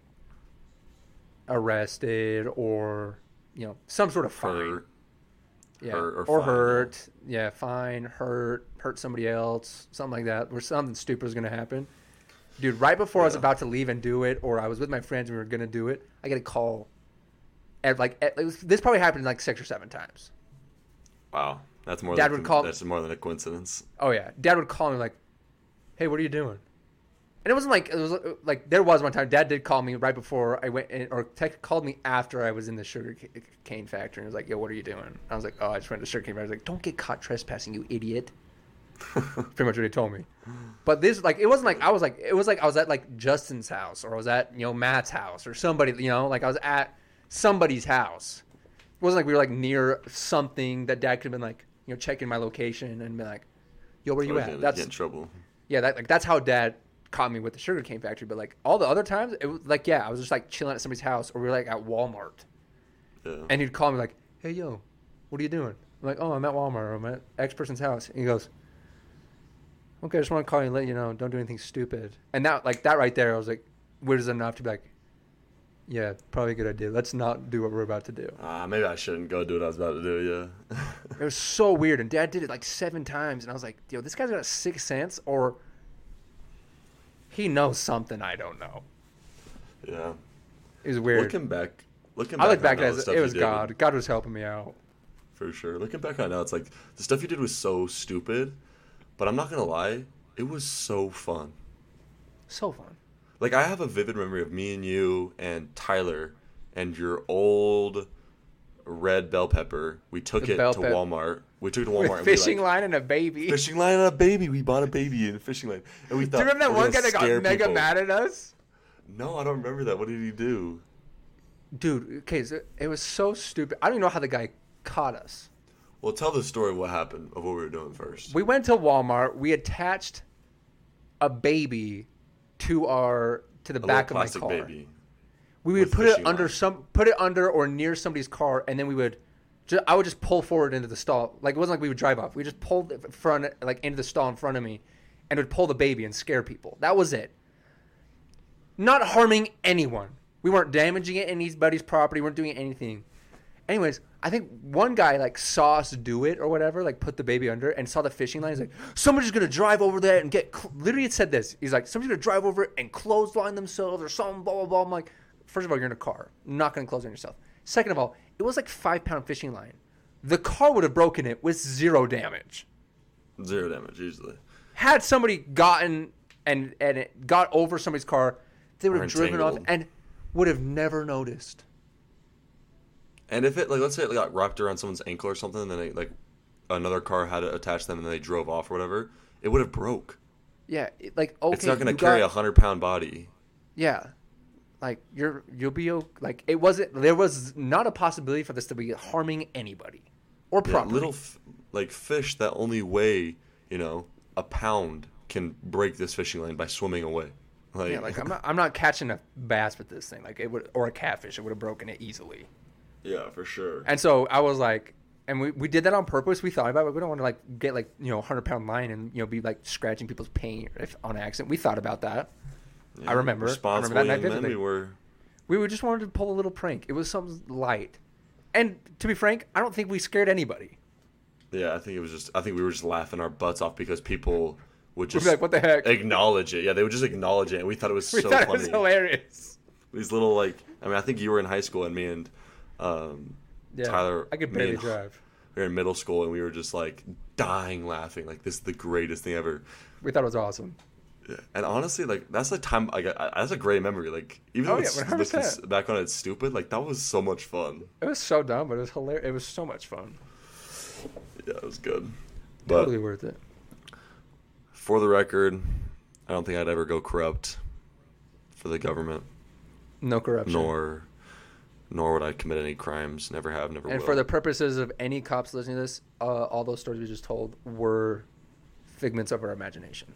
arrested or you know some sort of fine. Hurt. Yeah, Hurt or or, fine, hurt. Yeah, fine, hurt, hurt somebody else, something like that. Where something stupid was gonna happen. Dude, right before I was Yeah. about to leave and do it, or I was with my friends and we were gonna do it, I get a call. At like at, it was, this probably happened like six or seven times. Wow, that's more. Dad than, would call- That's more than a coincidence. Oh yeah, Dad would call me like, "Hey, what are you doing?" And it wasn't like it was like there was one time Dad did call me right before I went in, or tech, called me after I was in the sugar ca- cane factory and was like, "Yo, what are you doing?" I was like, "Oh, I just went to the sugar cane factory." I was like, "Don't get caught trespassing, you idiot." Pretty much what he told me. But this like it wasn't like I was like it was like I was at like Justin's house or I was at you know Matt's house or somebody you know like I was at somebody's house. It wasn't like we were like near something that Dad could have been like you know checking my location and be like, "Yo, where you Or at?" get- That's get in trouble. yeah, that like that's how Dad caught me with the sugar cane factory. But like all the other times, it was like yeah, I was just like chilling at somebody's house or we were like at Walmart, Yeah. and he'd call me like, "Hey, yo, what are you doing?" I'm like, "Oh, I'm at Walmart or I'm at X person's house." And he goes, "Okay, I just want to call you and let you know, don't do anything stupid." And that like that right there, I was like, weird is enough to be like, yeah, probably a good idea. Let's not do what we're about to do. Ah, maybe I shouldn't go do what I was about to do. Yeah. It was so weird, and Dad did it like seven times, and I was like, yo, this guy's got a sixth sense, or he knows something I don't know. Yeah. It was weird. Looking back, looking I back look back on all as the stuff it you was did, God. God was helping me out. for sure. Looking back on it now, it's like the stuff you did was so stupid, but I'm not gonna lie, it was so fun. So fun. Like I have a vivid memory of me and you and Tyler and your old red bell pepper. We took The it bell to pep- Walmart. We took it to Walmart. With and we, fishing like, line and a baby. Fishing line and a baby. We bought a baby in a fishing line. And we Do thought, you remember that we're one guy gonna that got scare mega people. mad at us? No, I don't remember that. What did he do? Dude, okay, so it was so stupid. I don't even know how the guy caught us. Well, tell the story of what happened, of what we were doing first. We went to Walmart. We attached a baby to our to the a back of little my plastic car. baby. We would with put it fishing under line. some, put it under or near somebody's car, and then we would, ju- I would just pull forward into the stall. Like it wasn't like we would drive off. We just pulled it front, like into the stall in front of me, and would pull the baby and scare people. That was it. Not harming anyone. We weren't damaging it anybody's property. We weren't doing anything. Anyways, I think one guy like saw us do it or whatever, like put the baby under and saw the fishing line. He's like, somebody's gonna drive over there and get. Cl-. Literally, it said this. He's like, somebody's gonna drive over it and clothesline themselves or something. Blah blah blah. I'm like, first of all, you're in a car. You're not gonna clothesline yourself. Second of all, it was like five pound fishing line. The car would have broken it with zero damage. Zero damage, usually. Had somebody gotten and and it got over somebody's car, they would Or have driven off entangled. and would have never noticed. And if it like let's say it got wrapped around someone's ankle or something, and then it, like another car had it attached to them and then they drove off or whatever, it would have broke. Yeah, it, like okay, It's not going you to carry got- a hundred pound body. Yeah, like you're you'll be o- like it wasn't. There was not a possibility for this to be harming anybody or Yeah, property. little f- like fish that only weigh, you know, a pound can break this fishing line by swimming away. Like, Yeah, like I'm not I'm not catching a bass with this thing. Like it would or a catfish, it would have broken it easily. yeah, for sure. And so I was like, and we, we did that on purpose. We thought about it. We don't want to like get like you know hundred pound line and you know be like scratching people's paint if on accident. We thought about that. Yeah, I remember. I Responsible remember that young night men vividly. we were. We were just wanted to pull a little prank. It was something light. And to be frank, I don't think we scared anybody. Yeah, I think it was just. I think we were just laughing our butts off because people would We'd just be like, what the heck? acknowledge it. Yeah, they would just acknowledge it, and we thought it was We so thought funny. it was hilarious. These little like, I mean, I think you were in high school, and me and um, Yeah, Tyler, I could me barely and- drive. we were in middle school, and we were just like dying laughing. Like this is the greatest thing ever. We thought it was awesome. Yeah. And honestly, like that's the time. Like I, that's a great memory. Like even Oh, though yeah, it's one hundred looking percent. s- back on it, it's stupid. Like that was so much fun. It was so dumb, but it was hilarious. It was so much fun. Yeah, it was good. But Totally worth it. for the record, I don't think I'd ever go corrupt for the government, No corruption. nor nor would I commit any crimes. Never have, never And will. for the purposes of any cops listening to this, uh, all those stories we just told were figments of our imagination.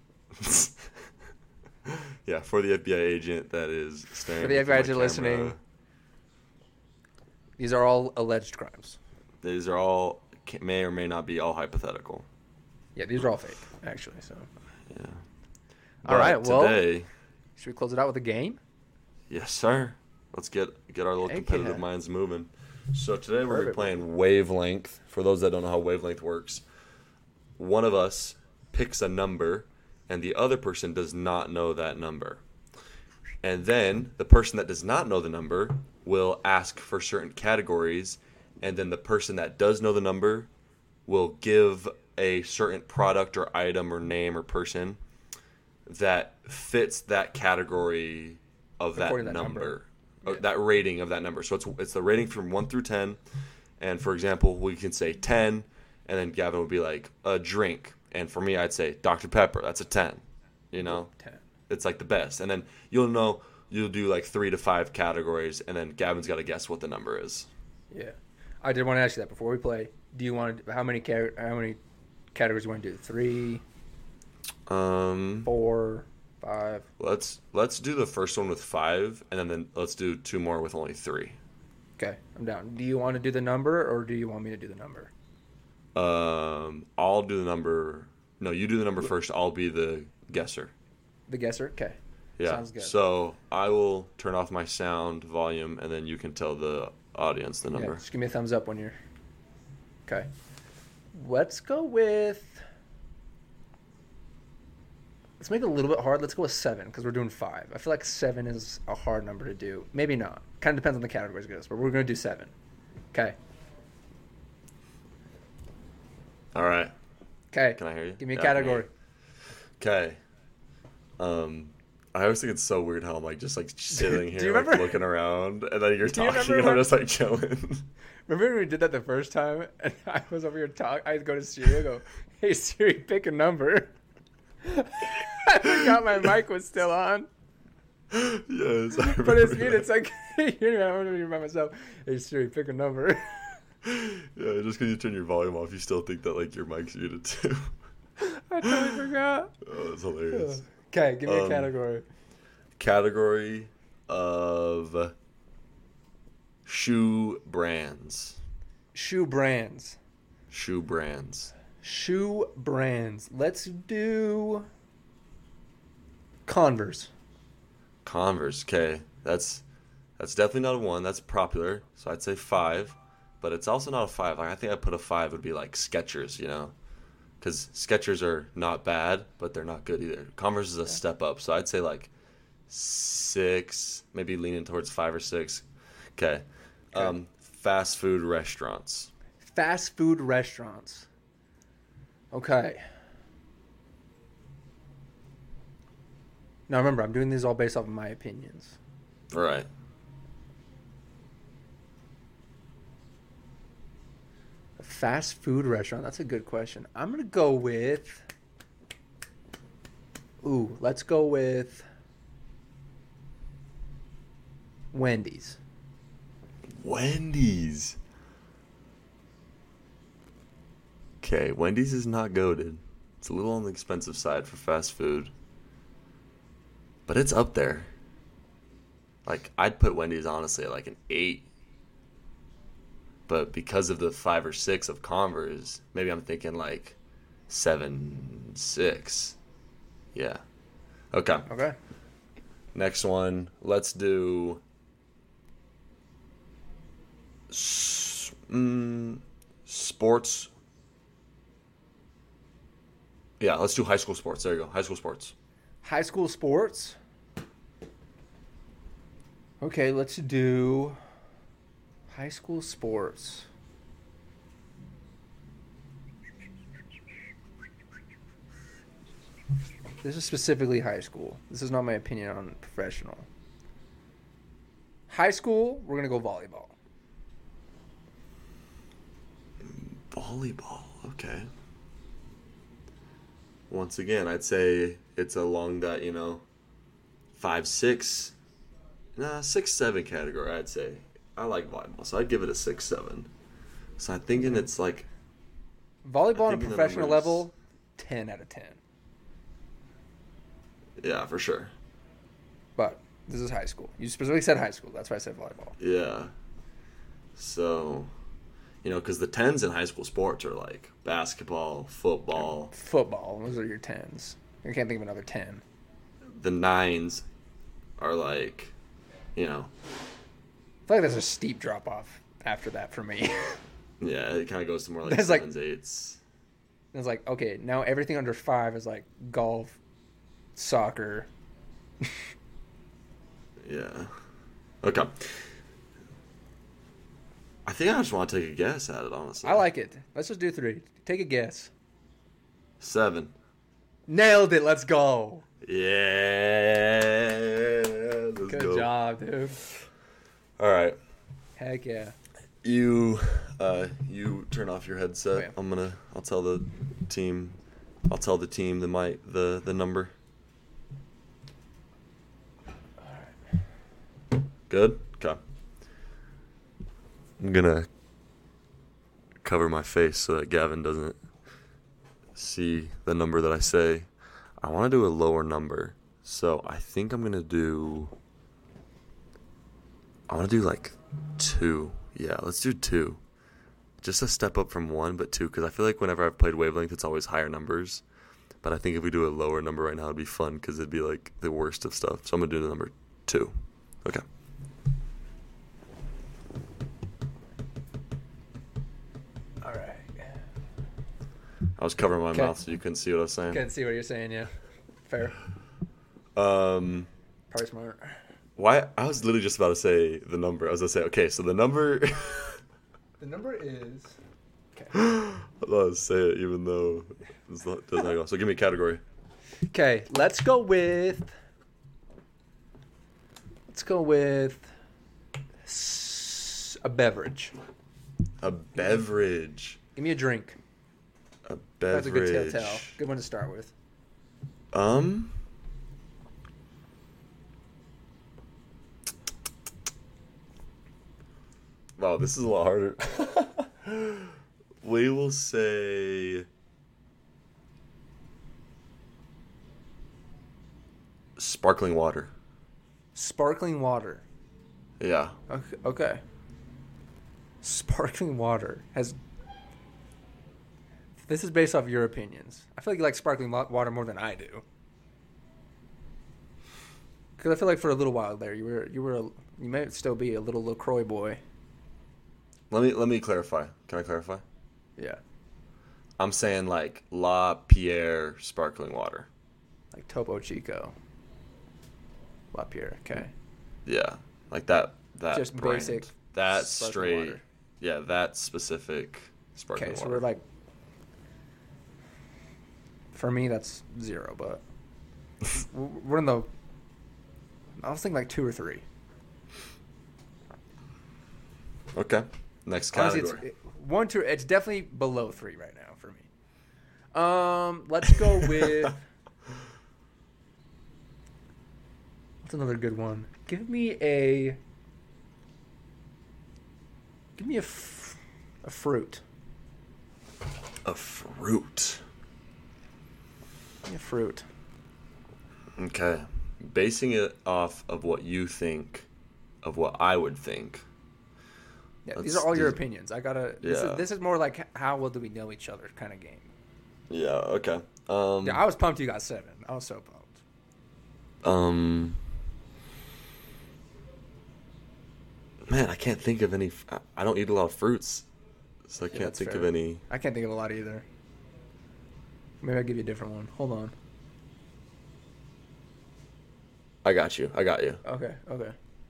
yeah, for the F B I agent that is staring For the F B I into my agent camera, listening, these are all alleged crimes. these are all may or may not be all hypothetical. Yeah, these are all fake, actually. So, Yeah. All right, But well- today, should we close it out with a game? yes, sir. Let's get get our little Heck competitive yeah. minds moving. So today we're gonna be Perfect. playing wavelength. For those that don't know how wavelength works, one of us picks a number, and the other person does not know that number. And then the person that does not know the number will ask for certain categories, and then the person that does know the number will give a certain product or item or name or person that fits that category of that, According to that number, number. or Yeah. that rating of that number. So it's it's the rating from one through ten, and for example, we can say ten, and then Gavin would be like a drink, and for me, I'd say Doctor Pepper. That's a ten. You know, Ten. it's like the best, and then you'll know you'll do like three to five categories, and then Gavin's got to guess what the number is. Yeah. I did want to ask you that before we play. Do you want to, how many car- how many categories do you want to do? Three, Um, four, five? let's let's do the first one with five, and then, then let's do two more with only three. Okay, I'm down. Do you want to do the number or do you want me to do the number? Um, I'll do the number. No, you do the number first. I'll be the guesser. The guesser? Okay. Yeah. Sounds good. So I will turn off my sound volume, and then you can tell the audience the Okay, number. just give me a thumbs up when you're. Okay. Let's go with. Let's make it a little bit hard. Let's go with seven because we're doing five. I feel like seven is a hard number to do. Maybe not. Kind of depends on the categories, guys. But we're going to do seven. Okay. All right. Okay. Can I hear you? Give me a Yeah, I can category. hear you. Okay. Um, I always think it's so weird how I'm like just like sitting Do here you like remember- looking around, and then you're Do you talking, remember and I'm when- just like chilling. Remember when we did that the first time and I was over here talking? I go to Siri, I go, hey Siri, pick a number. I forgot my mic was still on. yes. I But it's remember good. that. It's like, you know, I'm going by myself. Hey Siri, pick a number. Yeah, just because you turn your volume off, you still think that like your mic's muted too. I totally forgot. Oh, that's hilarious. Okay, give me a Um, category. Category of shoe brands. Shoe brands. Shoe brands. Shoe brands. Let's do Converse. Converse. Okay, that's that's definitely not a one. That's popular, so I'd say five. But it's also not a five. Like, I think I put a five would be like Skechers, you know, because Skechers are not bad, but they're not good either. Converse is a step up, so I'd say like six, maybe leaning towards five or six. Okay. Okay. Um, fast food restaurants. Fast food restaurants. Okay. Now remember, I'm doing these all based off of my opinions. All right. Fast food restaurant. That's a good question. I'm gonna go with. Ooh, let's go with Wendy's. Wendy's. Okay, Wendy's is not goated. It's a little on the expensive side for fast food. But it's up there. Like, I'd put Wendy's honestly at like an eight. But because of the five or six of Converse, maybe I'm thinking like seven, six. Yeah. Okay. Okay. Next one. Let's do s- mm, sports. Yeah, let's do high school sports. There you go. High school sports. High school sports. Okay, let's do high school sports. This is specifically high school. This is not my opinion on professional. High school, we're going to go volleyball. Volleyball. Okay. Once again, I'd say it's along that, you know, five, six, nah, six, seven category, I'd say. I like volleyball, so I'd give it a six, seven. So I'm thinking it's like... Volleyball on a thinking the professional numbers- level, ten out of ten. Yeah, for sure. But this is high school. You specifically said high school. That's why I said volleyball. Yeah. So, you know, because the tens in high school sports are like basketball, football. Football, those are your tens. I can't think of another ten. The nines are like, you know, I feel like there's a steep drop off after that for me. yeah, it kind of goes to more like There's like- sevens, eights. It's like, okay, now everything under five is like golf, soccer. Yeah. Okay. I think I just want to take a guess at it, honestly. I like it. Let's just do three. Take a guess. Seven. Nailed it. Let's go. Yeah. Let's Good go. job, dude. All right. Heck yeah. You, uh, you turn off your headset. Okay. I'm gonna. I'll tell the team. I'll tell the team the mic the the number. Good. Okay. I'm gonna cover my face so that Gavin doesn't see the number that I say. I want to do a lower number, so I think I'm gonna do. I want to do like two. Yeah, let's do two. Just a step up from one, but two, because I feel like whenever I've played Wavelength, it's always higher numbers. But I think if we do a lower number right now, it'd be fun, because it'd be like the worst of stuff. So I'm going to do the number two. Okay. All right. I was covering my Okay. mouth so you couldn't see what I was saying. Can't see what you're saying, yeah. Fair. Um, Probably smart. why? I was literally just about to say the number. I was going to say, okay, so the number... The number is... Okay. I thought I'd say it even though it doesn't go. So give me a category. Okay, let's go with... Let's go with... s- A beverage. A beverage. Give me a drink. A That's a good beverage. telltale. Good one to start with. Um... Wow, this is a lot harder. We will say sparkling water. Sparkling water. Yeah. Okay. okay. Sparkling water has... This is based off your opinions. I feel like you like sparkling wa- water more than I do. Because I feel like for a little while there, you were you were a, you may still be a little LaCroix boy. Let me let me clarify. Can I clarify? Yeah, I'm saying like La Pierre sparkling water. like Topo Chico. La Pierre. Okay. Yeah. Like that that Just brand. basic That sparkling straight. water. Yeah, that specific sparkling Okay, so water. we're like, for me that's zero, but we're in the. I was thinking like two or three. Okay. Next Honestly, category. it's, it, one, two. It's definitely below three right now for me. Um, let's go with. What's another good one? Give me a. Give me a, f- a fruit. A fruit. Give me a fruit. Okay. Basing it off of what you think, of what I would think. Yeah, these are all do, your opinions. I gotta. This, yeah. is, this is more like how well do we know each other kind of game. Yeah. Okay. Um. Yeah, I was pumped you got seven. I was so pumped. Um. Man, I can't think of any. I don't eat a lot of fruits, so I Yeah, can't that's think fair. of any. I can't think of a lot either. Maybe I'll give you a different one. Hold on. I got you. I got you. Okay. Okay.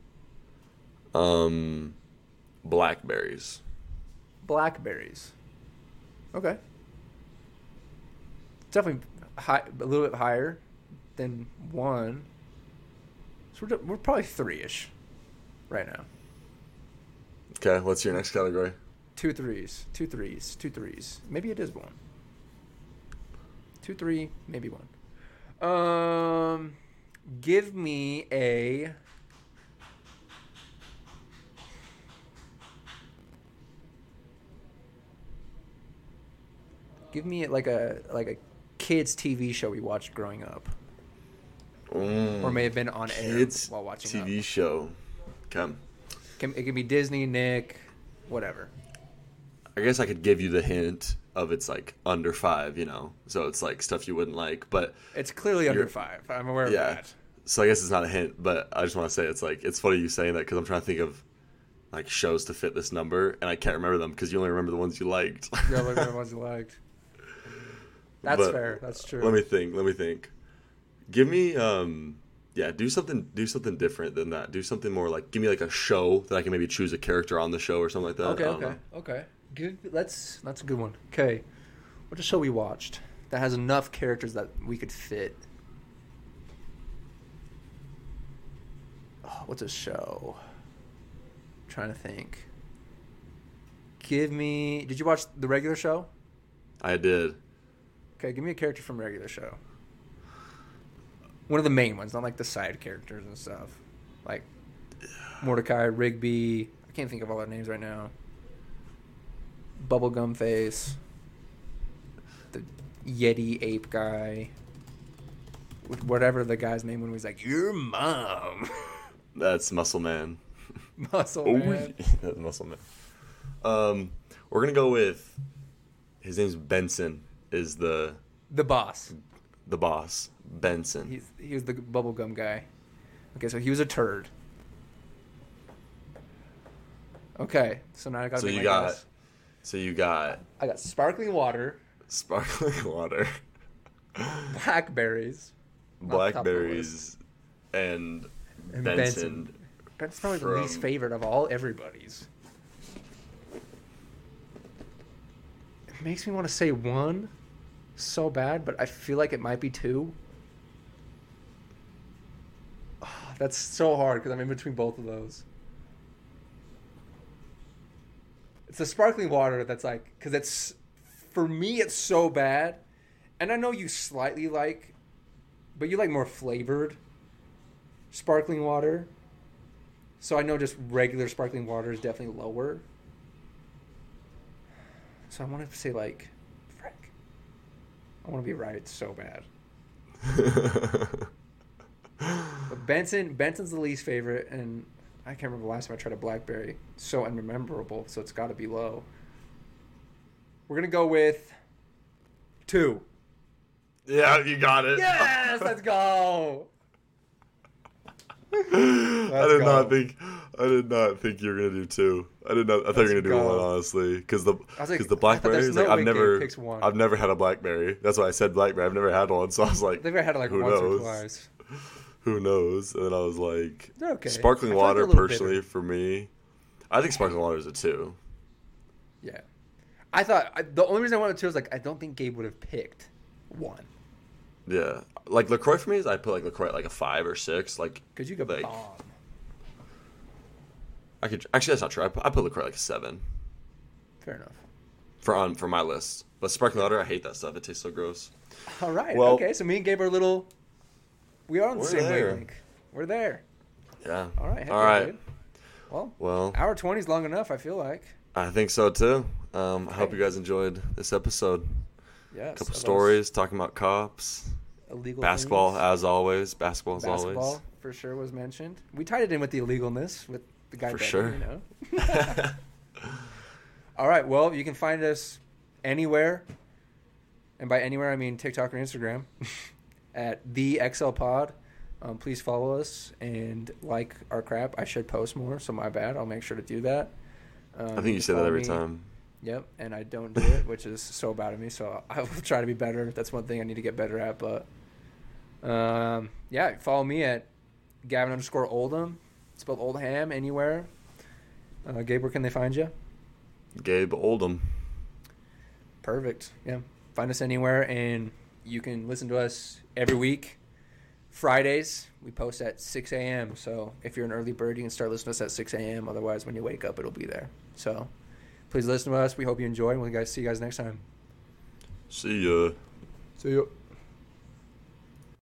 Um, blackberries. Blackberries. Okay. Definitely high, a little bit higher than one. So we're, we're probably three-ish right now. Okay, what's your next category? Two threes. Two threes. Two threes. Maybe it is one. Two, three, maybe one. Um, give me a... Give me like a like a kids T V show we watched growing up, Mm, or may have been on air kids while watching T V up. show. Okay. Can, it can be Disney, Nick, whatever. I guess I could give you the hint of it's like under five, you know, so it's like stuff you wouldn't like, but It's clearly under You're- five. I'm aware of yeah. that. So I guess it's not a hint, but I just want to say it's like it's funny you saying that because I'm trying to think of like shows to fit this number, and I can't remember them because you only remember the ones you liked. Yeah, look at the ones you liked. That's But fair. That's true. Let me think. Let me think. Give me, um, yeah, do something. Do something different than that. Do something more like give me like a show that I can maybe choose a character on the show or something like that. Okay, I don't okay, know. okay. Good. Let's. That's a good one. Okay, what's a show we watched that has enough characters that we could fit? Oh, what's a show? I'm trying to think. Give me. Did you watch the regular show? I did. Okay, give me a character from regular show. One of the main ones, not like the side characters and stuff. Like Mordecai, Rigby. I can't think of all their names right now. Bubblegum Face. The Yeti ape guy. Whatever the guy's name when he was like, your mom. That's Muscle Man. Muscle Oh, Man. that's Muscle Man. Um, we're gonna go with his name's Benson. Is the The boss. the boss Benson? He's he was the bubblegum guy. Okay, so he was a turd. Okay, so now I got to So make you my got, guess. so you got I got sparkling water, sparkling water, blackberries, not top of the blackberries, and, and Benson. Benson. That's probably the least from- favorite of all everybody's. It makes me want to say one so bad, but I feel like it might be two. Oh, that's so hard because I'm in between both of those. It's the sparkling water that's like, because it's, for me, it's so bad. And I know you slightly like, but you like more flavored sparkling water. So I know just regular sparkling water is definitely lower. So I want to say like, frick. I want to be right so bad. But Benson, Benson's the least favorite, and I can't remember the last time I tried a blackberry. So unmemorable, so it's got to be low. We're gonna go with two. Yeah, you got it. Yes, let's go. I did go. not think. I did not think you were gonna do two. I did not. I thought you were gonna Let's do go. one, honestly, because the I was like, because the I thought blackberry there's is no like I've way never Gabe picks one. I've never had a blackberry. That's why I said blackberry. I've never had one, so I was like, I think I had it like who once knows? or twice. Who knows? And then I was like, They're okay. sparkling I feel like water they're a little personally bitter. for me. I think sparkling water is a two. Yeah, I thought I, the only reason I wanted two was like I don't think Gabe would have picked one Yeah, like LaCroix for me is I put like LaCroix at like a five or six. Like because you could like, bomb. I could actually that's not true. I put, I put LaCroix like a seven. Fair enough. for on for my list. But sparkling water, I hate that stuff. It tastes so gross. All right. Well- okay. So me and Gabe are a little. We are on the We're same there. wavelength. We're there. Yeah. All right. heck All yeah, right. dude. Well, Well, hour twenty is long enough. I feel like. I think so too. Um, I hope Okay. you guys enjoyed this episode. Yes. A couple of us stories talking about cops, Illegal basketball things. as always, basketball as Basketball always. for sure was mentioned. We tied it in with the illegalness with the guy For betting, sure. you know. All right. Well, you can find us anywhere, and by anywhere I mean TikTok or Instagram, at the X L Pod. Um, please follow us and like our crap. I should post more, so my bad. I'll make sure to do that. Um, I think you say that follow every me. time. Yep, and I don't do it, which is so bad of me. So I will try to be better. That's one thing I need to get better at. But um, yeah, follow me at Gavin underscore Oldham, spelled Oldham anywhere. Uh, Gabe, where can they find you? Gabe Oldham. Perfect. Yeah, find us anywhere, and you can listen to us every week. Fridays we post at six a.m. So if you're an early bird, you can start listening to us at six a.m. Otherwise, when you wake up, it'll be there. So. Please listen to us. We hope you enjoy, and we'll guys see you guys next time. See ya. See you.